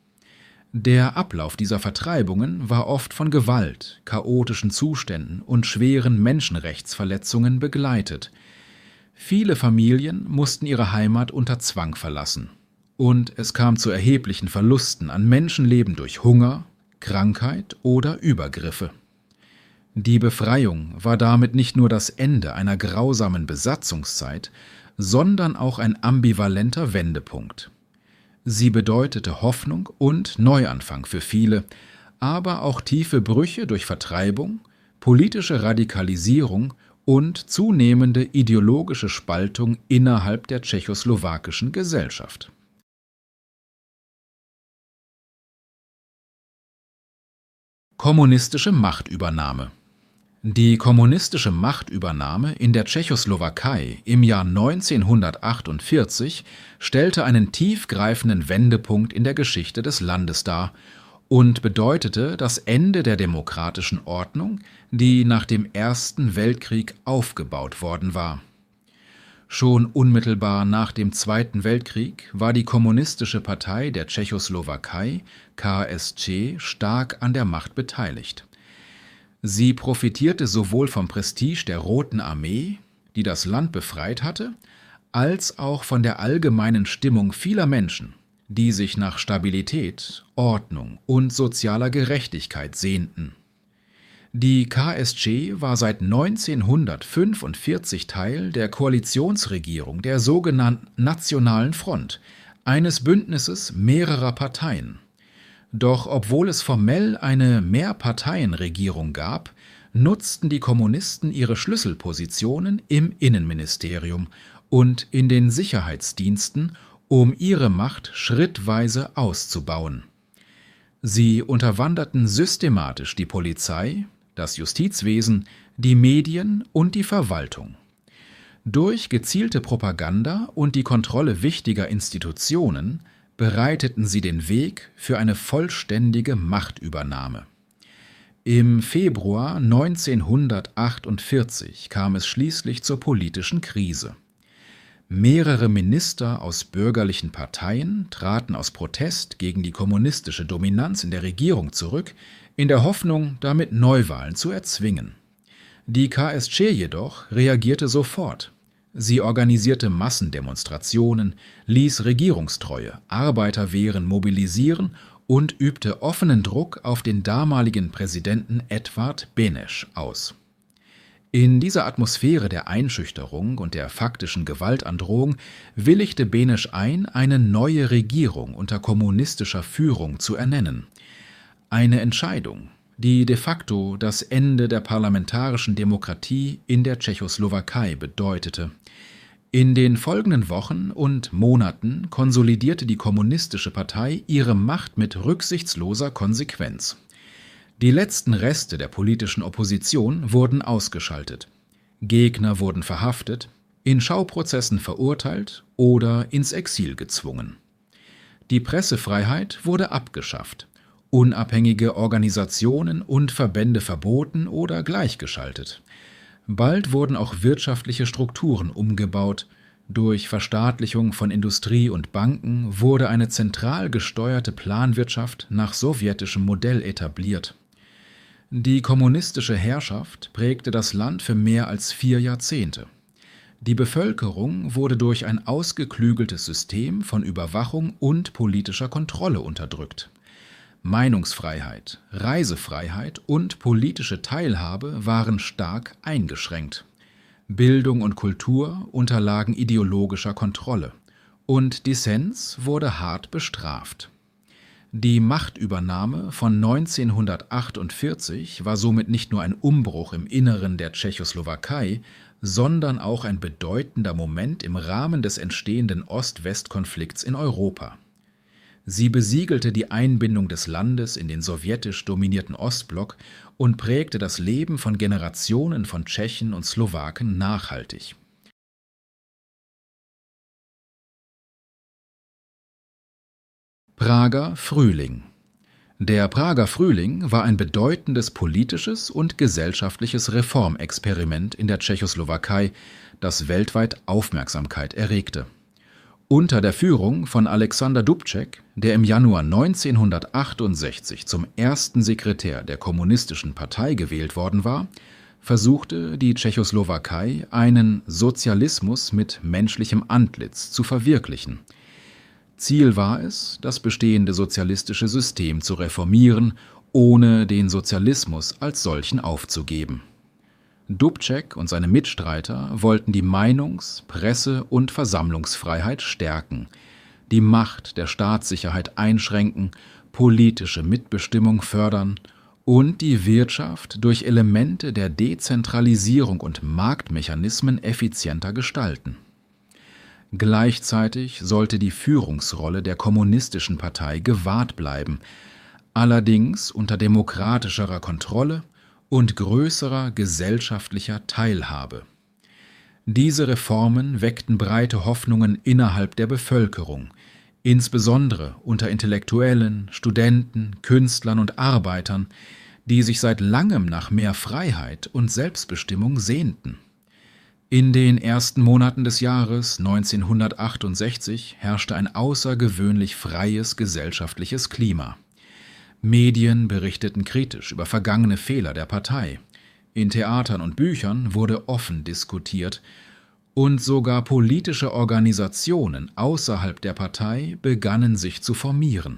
Der Ablauf dieser Vertreibungen war oft von Gewalt, chaotischen Zuständen und schweren Menschenrechtsverletzungen begleitet. Viele Familien mussten ihre Heimat unter Zwang verlassen, und es kam zu erheblichen Verlusten an Menschenleben durch Hunger, Krankheit oder Übergriffe. Die Befreiung war damit nicht nur das Ende einer grausamen Besatzungszeit, sondern auch ein ambivalenter Wendepunkt. Sie bedeutete Hoffnung und Neuanfang für viele, aber auch tiefe Brüche durch Vertreibung, politische Radikalisierung und zunehmende ideologische Spaltung innerhalb der tschechoslowakischen Gesellschaft. Kommunistische Machtübernahme. Die kommunistische Machtübernahme in der Tschechoslowakei im Jahr neunzehnhundertachtundvierzig stellte einen tiefgreifenden Wendepunkt in der Geschichte des Landes dar und bedeutete das Ende der demokratischen Ordnung, die nach dem Ersten Weltkrieg aufgebaut worden war. Schon unmittelbar nach dem Zweiten Weltkrieg war die Kommunistische Partei der Tschechoslowakei, K S C, stark an der Macht beteiligt. Sie profitierte sowohl vom Prestige der Roten Armee, die das Land befreit hatte, als auch von der allgemeinen Stimmung vieler Menschen, die sich nach Stabilität, Ordnung und sozialer Gerechtigkeit sehnten. Die K S C war seit neunzehnhundertfünfundvierzig Teil der Koalitionsregierung der sogenannten Nationalen Front, eines Bündnisses mehrerer Parteien. Doch obwohl es formell eine Mehrparteienregierung gab, nutzten die Kommunisten ihre Schlüsselpositionen im Innenministerium und in den Sicherheitsdiensten, um ihre Macht schrittweise auszubauen. Sie unterwanderten systematisch die Polizei, das Justizwesen, die Medien und die Verwaltung. Durch gezielte Propaganda und die Kontrolle wichtiger Institutionen bereiteten sie den Weg für eine vollständige Machtübernahme. Im Februar neunzehnhundertachtundvierzig kam es schließlich zur politischen Krise. Mehrere Minister aus bürgerlichen Parteien traten aus Protest gegen die kommunistische Dominanz in der Regierung zurück, in der Hoffnung, damit Neuwahlen zu erzwingen. Die K S C jedoch reagierte sofort. Sie organisierte Massendemonstrationen, ließ regierungstreue Arbeiterwehren mobilisieren und übte offenen Druck auf den damaligen Präsidenten Edvard Beneš aus. In dieser Atmosphäre der Einschüchterung und der faktischen Gewaltandrohung willigte Beneš ein, eine neue Regierung unter kommunistischer Führung zu ernennen. Eine Entscheidung, die de facto das Ende der parlamentarischen Demokratie in der Tschechoslowakei bedeutete. In den folgenden Wochen und Monaten konsolidierte die Kommunistische Partei ihre Macht mit rücksichtsloser Konsequenz. Die letzten Reste der politischen Opposition wurden ausgeschaltet. Gegner wurden verhaftet, in Schauprozessen verurteilt oder ins Exil gezwungen. Die Pressefreiheit wurde abgeschafft, unabhängige Organisationen und Verbände verboten oder gleichgeschaltet. Bald wurden auch wirtschaftliche Strukturen umgebaut. Durch Verstaatlichung von Industrie und Banken wurde eine zentral gesteuerte Planwirtschaft nach sowjetischem Modell etabliert. Die kommunistische Herrschaft prägte das Land für mehr als vier Jahrzehnte. Die Bevölkerung wurde durch ein ausgeklügeltes System von Überwachung und politischer Kontrolle unterdrückt. Meinungsfreiheit, Reisefreiheit und politische Teilhabe waren stark eingeschränkt. Bildung und Kultur unterlagen ideologischer Kontrolle und Dissens wurde hart bestraft. Die Machtübernahme von neunzehnhundertachtundvierzig war somit nicht nur ein Umbruch im Inneren der Tschechoslowakei, sondern auch ein bedeutender Moment im Rahmen des entstehenden Ost-West-Konflikts in Europa. Sie besiegelte die Einbindung des Landes in den sowjetisch dominierten Ostblock und prägte das Leben von Generationen von Tschechen und Slowaken nachhaltig. Prager Frühling. Der Prager Frühling war ein bedeutendes politisches und gesellschaftliches Reformexperiment in der Tschechoslowakei, das weltweit Aufmerksamkeit erregte. Unter der Führung von Alexander Dubček, der im Januar neunzehnhundertachtundsechzig zum ersten Sekretär der Kommunistischen Partei gewählt worden war, versuchte die Tschechoslowakei, einen Sozialismus mit menschlichem Antlitz zu verwirklichen. Ziel war es, das bestehende sozialistische System zu reformieren, ohne den Sozialismus als solchen aufzugeben. Dubček und seine Mitstreiter wollten die Meinungs-, Presse- und Versammlungsfreiheit stärken, die Macht der Staatssicherheit einschränken, politische Mitbestimmung fördern und die Wirtschaft durch Elemente der Dezentralisierung und Marktmechanismen effizienter gestalten. Gleichzeitig sollte die Führungsrolle der Kommunistischen Partei gewahrt bleiben, allerdings unter demokratischerer Kontrolle und größerer gesellschaftlicher Teilhabe. Diese Reformen weckten breite Hoffnungen innerhalb der Bevölkerung, insbesondere unter Intellektuellen, Studenten, Künstlern und Arbeitern, die sich seit langem nach mehr Freiheit und Selbstbestimmung sehnten. In den ersten Monaten des Jahres neunzehnhundertachtundsechzig herrschte ein außergewöhnlich freies gesellschaftliches Klima. Medien berichteten kritisch über vergangene Fehler der Partei. In Theatern und Büchern wurde offen diskutiert und sogar politische Organisationen außerhalb der Partei begannen sich zu formieren.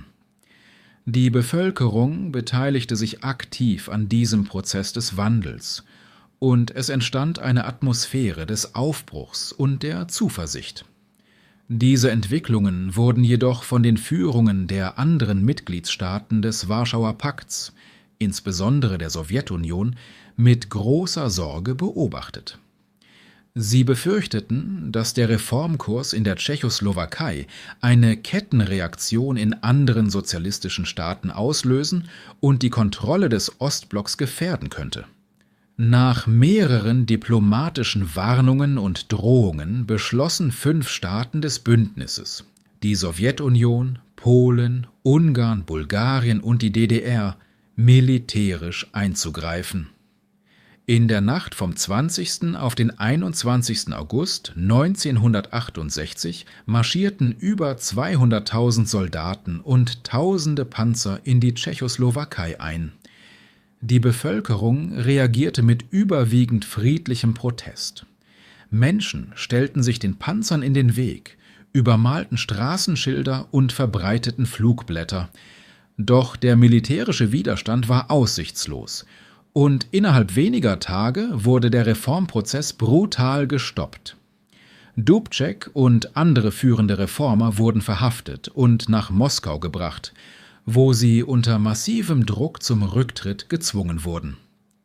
Die Bevölkerung beteiligte sich aktiv an diesem Prozess des Wandels und es entstand eine Atmosphäre des Aufbruchs und der Zuversicht. Diese Entwicklungen wurden jedoch von den Führungen der anderen Mitgliedstaaten des Warschauer Pakts, insbesondere der Sowjetunion, mit großer Sorge beobachtet. Sie befürchteten, dass der Reformkurs in der Tschechoslowakei eine Kettenreaktion in anderen sozialistischen Staaten auslösen und die Kontrolle des Ostblocks gefährden könnte. Nach mehreren diplomatischen Warnungen und Drohungen beschlossen fünf Staaten des Bündnisses, die Sowjetunion, Polen, Ungarn, Bulgarien und die D D R, militärisch einzugreifen. In der Nacht vom zwanzigsten auf den einundzwanzigsten August neunzehnhundertachtundsechzig marschierten über zweihunderttausend Soldaten und tausende Panzer in die Tschechoslowakei ein. Die Bevölkerung reagierte mit überwiegend friedlichem Protest. Menschen stellten sich den Panzern in den Weg, übermalten Straßenschilder und verbreiteten Flugblätter. Doch der militärische Widerstand war aussichtslos und innerhalb weniger Tage wurde der Reformprozess brutal gestoppt. Dubček und andere führende Reformer wurden verhaftet und nach Moskau gebracht, wo sie unter massivem Druck zum Rücktritt gezwungen wurden.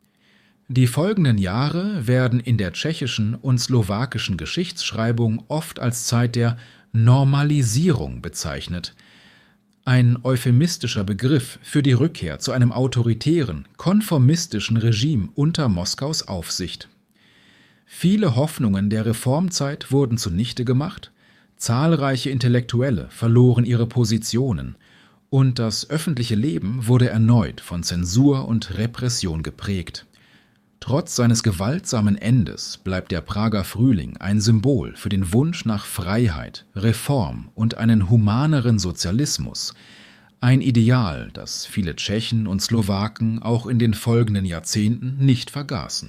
Die folgenden Jahre werden in der tschechischen und slowakischen Geschichtsschreibung oft als Zeit der Normalisierung bezeichnet, ein euphemistischer Begriff für die Rückkehr zu einem autoritären, konformistischen Regime unter Moskaus Aufsicht. Viele Hoffnungen der Reformzeit wurden zunichte gemacht, zahlreiche Intellektuelle verloren ihre Positionen, und das öffentliche Leben wurde erneut von Zensur und Repression geprägt. Trotz seines gewaltsamen Endes bleibt der Prager Frühling ein Symbol für den Wunsch nach Freiheit, Reform und einen humaneren Sozialismus, ein Ideal, das viele Tschechen und Slowaken auch in den folgenden Jahrzehnten nicht vergaßen.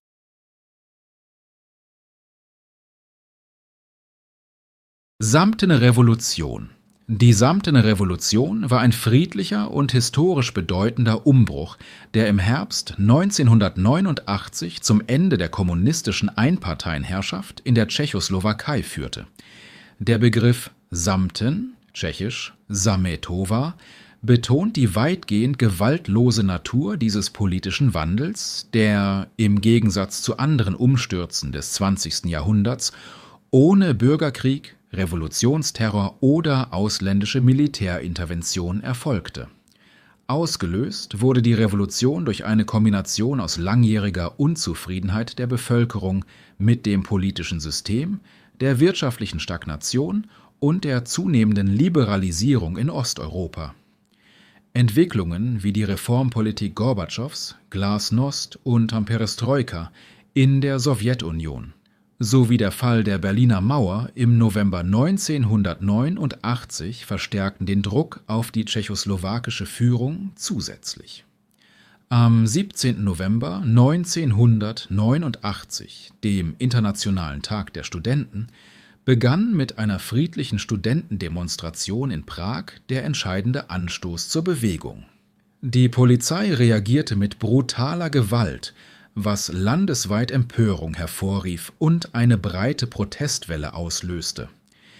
Samtene Revolution. Die Samtene Revolution war ein friedlicher und historisch bedeutender Umbruch, der im Herbst neunzehnhundertneunundachtzig zum Ende der kommunistischen Einparteienherrschaft in der Tschechoslowakei führte. Der Begriff Samten, tschechisch Sametova, betont die weitgehend gewaltlose Natur dieses politischen Wandels, der im Gegensatz zu anderen Umstürzen des zwanzigsten Jahrhunderts ohne Bürgerkrieg, Revolutionsterror oder ausländische Militärintervention erfolgte. Ausgelöst wurde die Revolution durch eine Kombination aus langjähriger Unzufriedenheit der Bevölkerung mit dem politischen System, der wirtschaftlichen Stagnation und der zunehmenden Liberalisierung in Osteuropa. Entwicklungen wie die Reformpolitik Gorbatschows, Glasnost und Perestroika in der Sowjetunion sowie der Fall der Berliner Mauer im November neunzehnhundertneunundachtzig verstärkten den Druck auf die tschechoslowakische Führung zusätzlich. Am siebzehnten November neunzehnhundertneunundachtzig, dem Internationalen Tag der Studenten, begann mit einer friedlichen Studentendemonstration in Prag der entscheidende Anstoß zur Bewegung. Die Polizei reagierte mit brutaler Gewalt, was landesweit Empörung hervorrief und eine breite Protestwelle auslöste.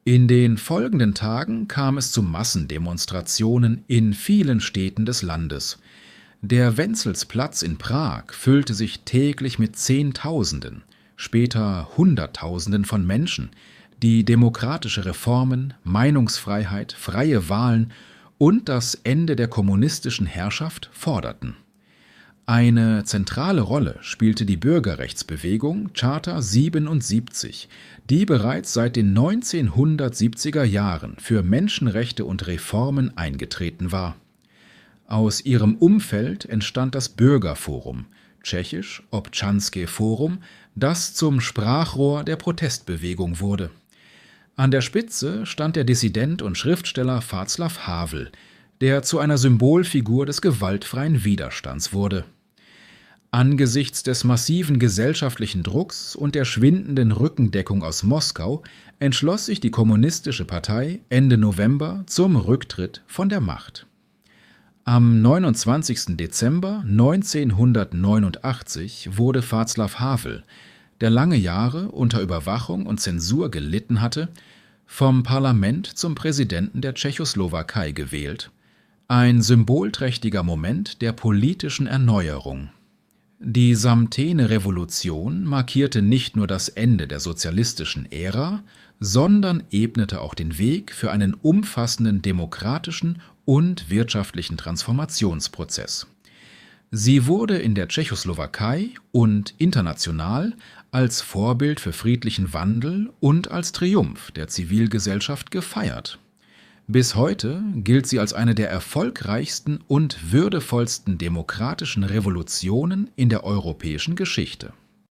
In den folgenden Tagen kam es zu Massendemonstrationen in vielen Städten des Landes. Der Wenzelsplatz in Prag füllte sich täglich mit Zehntausenden, später Hunderttausenden von Menschen, die demokratische Reformen, Meinungsfreiheit, freie Wahlen und das Ende der kommunistischen Herrschaft forderten. Eine zentrale Rolle spielte die Bürgerrechtsbewegung Charta siebenundsiebzig, die bereits seit den neunzehnhundertsiebziger Jahren für Menschenrechte und Reformen eingetreten war. Aus ihrem Umfeld entstand das Bürgerforum, tschechisch Občanské Forum, das zum Sprachrohr der Protestbewegung wurde. An der Spitze stand der Dissident und Schriftsteller Václav Havel, der zu einer Symbolfigur des gewaltfreien Widerstands wurde. Angesichts des massiven gesellschaftlichen Drucks und der schwindenden Rückendeckung aus Moskau entschloss sich die Kommunistische Partei Ende November zum Rücktritt von der Macht. Am neunundzwanzigsten Dezember neunzehnhundertneunundachtzig wurde Václav Havel, der lange Jahre unter Überwachung und Zensur gelitten hatte, vom Parlament zum Präsidenten der Tschechoslowakei gewählt. Ein symbolträchtiger Moment der politischen Erneuerung. Die Samtene-Revolution markierte nicht nur das Ende der sozialistischen Ära, sondern ebnete auch den Weg für einen umfassenden demokratischen und wirtschaftlichen Transformationsprozess. Sie wurde in der Tschechoslowakei und international als Vorbild für friedlichen Wandel und als Triumph der Zivilgesellschaft gefeiert. Bis heute gilt sie als eine der erfolgreichsten und würdevollsten demokratischen Revolutionen in der europäischen Geschichte.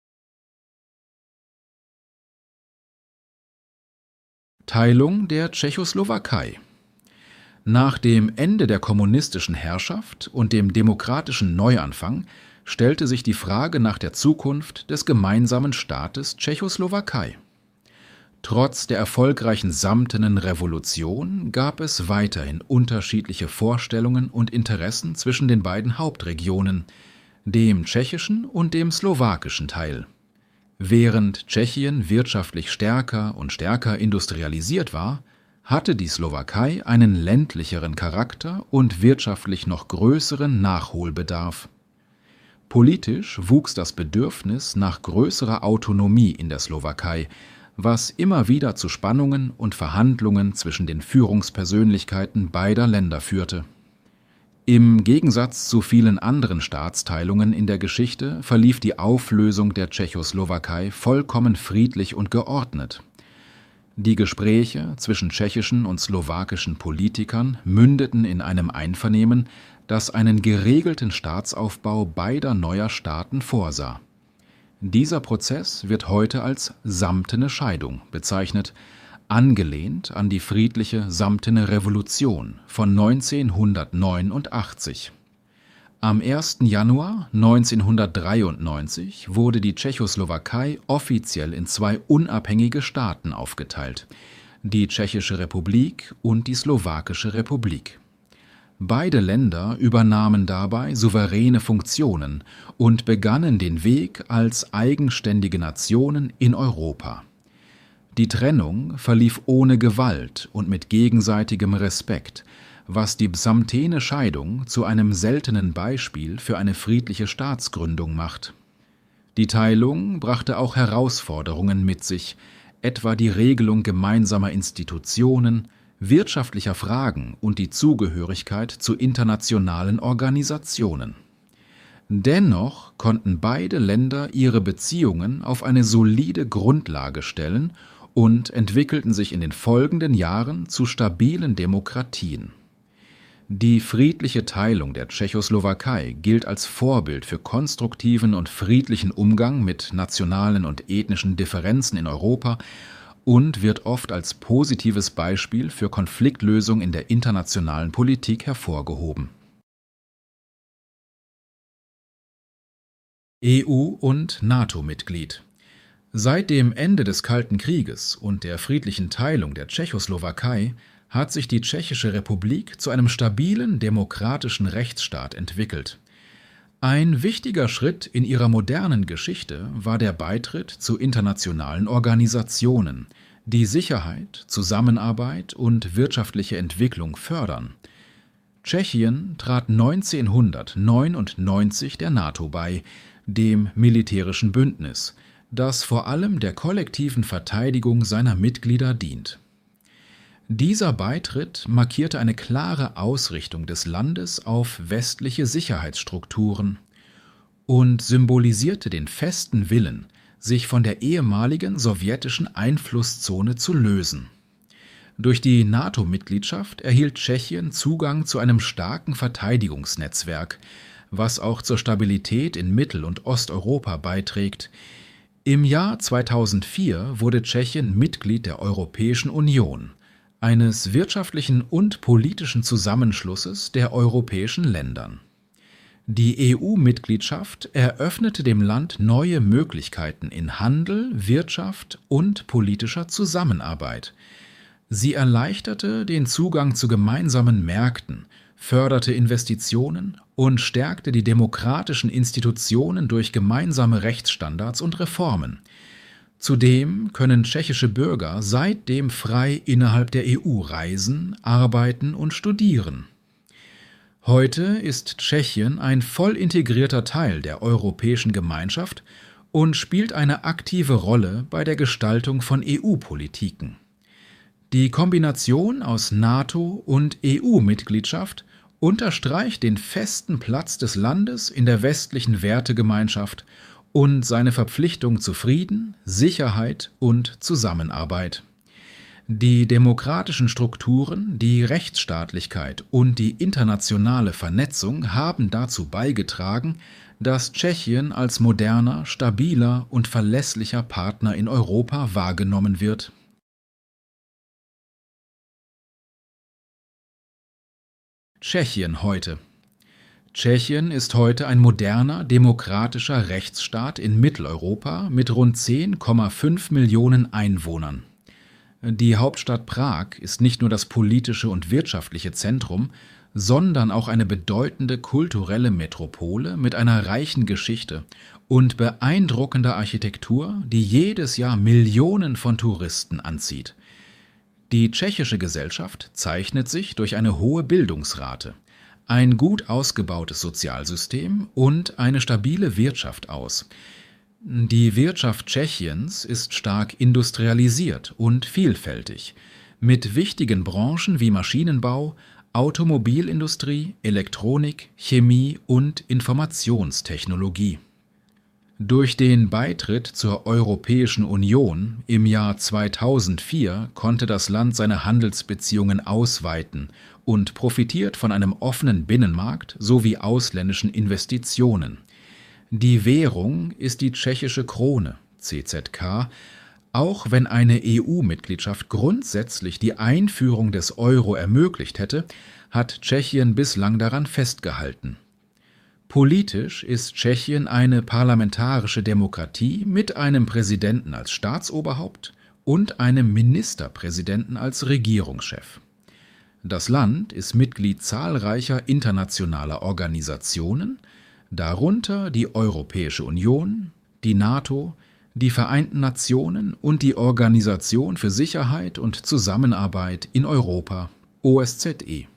Teilung der Tschechoslowakei. Nach dem Ende der kommunistischen Herrschaft und dem demokratischen Neuanfang stellte sich die Frage nach der Zukunft des gemeinsamen Staates Tschechoslowakei. Trotz der erfolgreichen Samtenen Revolution gab es weiterhin unterschiedliche Vorstellungen und Interessen zwischen den beiden Hauptregionen, dem tschechischen und dem slowakischen Teil. Während Tschechien wirtschaftlich stärker und stärker industrialisiert war, hatte die Slowakei einen ländlicheren Charakter und wirtschaftlich noch größeren Nachholbedarf. Politisch wuchs das Bedürfnis nach größerer Autonomie in der Slowakei, was immer wieder zu Spannungen und Verhandlungen zwischen den Führungspersönlichkeiten beider Länder führte. Im Gegensatz zu vielen anderen Staatsteilungen in der Geschichte verlief die Auflösung der Tschechoslowakei vollkommen friedlich und geordnet. Die Gespräche zwischen tschechischen und slowakischen Politikern mündeten in einem Einvernehmen, das einen geregelten Staatsaufbau beider neuer Staaten vorsah. Dieser Prozess wird heute als Samtene Scheidung bezeichnet, angelehnt an die friedliche Samtene Revolution von neunzehnhundertneunundachtzig. Am ersten Januar neunzehnhundertdreiundneunzig wurde die Tschechoslowakei offiziell in zwei unabhängige Staaten aufgeteilt, die Tschechische Republik und die Slowakische Republik. Beide Länder übernahmen dabei souveräne Funktionen und begannen den Weg als eigenständige Nationen in Europa. Die Trennung verlief ohne Gewalt und mit gegenseitigem Respekt, was die Samtene Scheidung zu einem seltenen Beispiel für eine friedliche Staatsgründung macht. Die Teilung brachte auch Herausforderungen mit sich, etwa die Regelung gemeinsamer Institutionen, wirtschaftlicher Fragen und die Zugehörigkeit zu internationalen Organisationen. Dennoch konnten beide Länder ihre Beziehungen auf eine solide Grundlage stellen und entwickelten sich in den folgenden Jahren zu stabilen Demokratien. Die friedliche Teilung der Tschechoslowakei gilt als Vorbild für konstruktiven und friedlichen Umgang mit nationalen und ethnischen Differenzen in Europa und wird oft als positives Beispiel für Konfliktlösung in der internationalen Politik hervorgehoben. E U- und NATO-Mitglied. Seit dem Ende des Kalten Krieges und der friedlichen Teilung der Tschechoslowakei hat sich die Tschechische Republik zu einem stabilen demokratischen Rechtsstaat entwickelt. Ein wichtiger Schritt in ihrer modernen Geschichte war der Beitritt zu internationalen Organisationen, die Sicherheit, Zusammenarbeit und wirtschaftliche Entwicklung fördern. Tschechien trat neunzehnhundertneunundneunzig der NATO bei, dem militärischen Bündnis, das vor allem der kollektiven Verteidigung seiner Mitglieder dient. Dieser Beitritt markierte eine klare Ausrichtung des Landes auf westliche Sicherheitsstrukturen und symbolisierte den festen Willen, sich von der ehemaligen sowjetischen Einflusszone zu lösen. Durch die NATO-Mitgliedschaft erhielt Tschechien Zugang zu einem starken Verteidigungsnetzwerk, was auch zur Stabilität in Mittel- und Osteuropa beiträgt. Im Jahr zweitausendvier wurde Tschechien Mitglied der Europäischen Union, eines wirtschaftlichen und politischen Zusammenschlusses der europäischen Ländern. Die E U-Mitgliedschaft eröffnete dem Land neue Möglichkeiten in Handel, Wirtschaft und politischer Zusammenarbeit. Sie erleichterte den Zugang zu gemeinsamen Märkten, förderte Investitionen und stärkte die demokratischen Institutionen durch gemeinsame Rechtsstandards und Reformen. Zudem können tschechische Bürger seitdem frei innerhalb der E U reisen, arbeiten und studieren. Heute ist Tschechien ein voll integrierter Teil der Europäischen Gemeinschaft und spielt eine aktive Rolle bei der Gestaltung von E U-Politiken. Die Kombination aus NATO- und E U-Mitgliedschaft unterstreicht den festen Platz des Landes in der westlichen Wertegemeinschaft und seine Verpflichtung zu Frieden, Sicherheit und Zusammenarbeit. Die demokratischen Strukturen, die Rechtsstaatlichkeit und die internationale Vernetzung haben dazu beigetragen, dass Tschechien als moderner, stabiler und verlässlicher Partner in Europa wahrgenommen wird. Tschechien heute. Tschechien ist heute ein moderner, demokratischer Rechtsstaat in Mitteleuropa mit rund zehn Komma fünf Millionen Einwohnern. Die Hauptstadt Prag ist nicht nur das politische und wirtschaftliche Zentrum, sondern auch eine bedeutende kulturelle Metropole mit einer reichen Geschichte und beeindruckender Architektur, die jedes Jahr Millionen von Touristen anzieht. Die tschechische Gesellschaft zeichnet sich durch eine hohe Bildungsrate, ein gut ausgebautes Sozialsystem und eine stabile Wirtschaft aus. Die Wirtschaft Tschechiens ist stark industrialisiert und vielfältig, mit wichtigen Branchen wie Maschinenbau, Automobilindustrie, Elektronik, Chemie und Informationstechnologie. Durch den Beitritt zur Europäischen Union im Jahr zweitausendvier konnte das Land seine Handelsbeziehungen ausweiten und profitiert von einem offenen Binnenmarkt sowie ausländischen Investitionen. Die Währung ist die tschechische Krone, C Z K, auch wenn eine E U-Mitgliedschaft grundsätzlich die Einführung des Euro ermöglicht hätte, hat Tschechien bislang daran festgehalten. Politisch ist Tschechien eine parlamentarische Demokratie mit einem Präsidenten als Staatsoberhaupt und einem Ministerpräsidenten als Regierungschef. Das Land ist Mitglied zahlreicher internationaler Organisationen, darunter die Europäische Union, die NATO, die Vereinten Nationen und die Organisation für Sicherheit und Zusammenarbeit in Europa, O S Z E.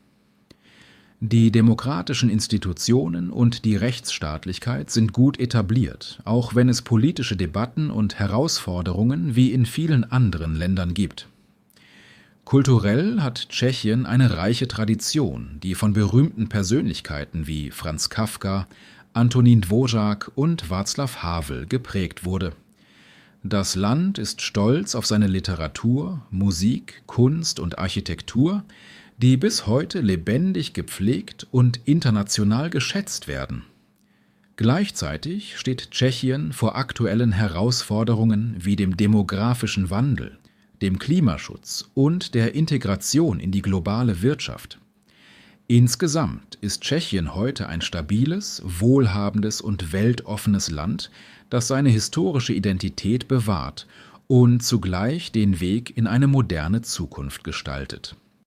Die demokratischen Institutionen und die Rechtsstaatlichkeit sind gut etabliert, auch wenn es politische Debatten und Herausforderungen wie in vielen anderen Ländern gibt. Kulturell hat Tschechien eine reiche Tradition, die von berühmten Persönlichkeiten wie Franz Kafka, Antonín Dvořák und Václav Havel geprägt wurde. Das Land ist stolz auf seine Literatur, Musik, Kunst und Architektur, die bis heute lebendig gepflegt und international geschätzt werden. Gleichzeitig steht Tschechien vor aktuellen Herausforderungen wie dem demografischen Wandel, dem Klimaschutz und der Integration in die globale Wirtschaft. Insgesamt ist Tschechien heute ein stabiles, wohlhabendes und weltoffenes Land, das seine historische Identität bewahrt und zugleich den Weg in eine moderne Zukunft gestaltet.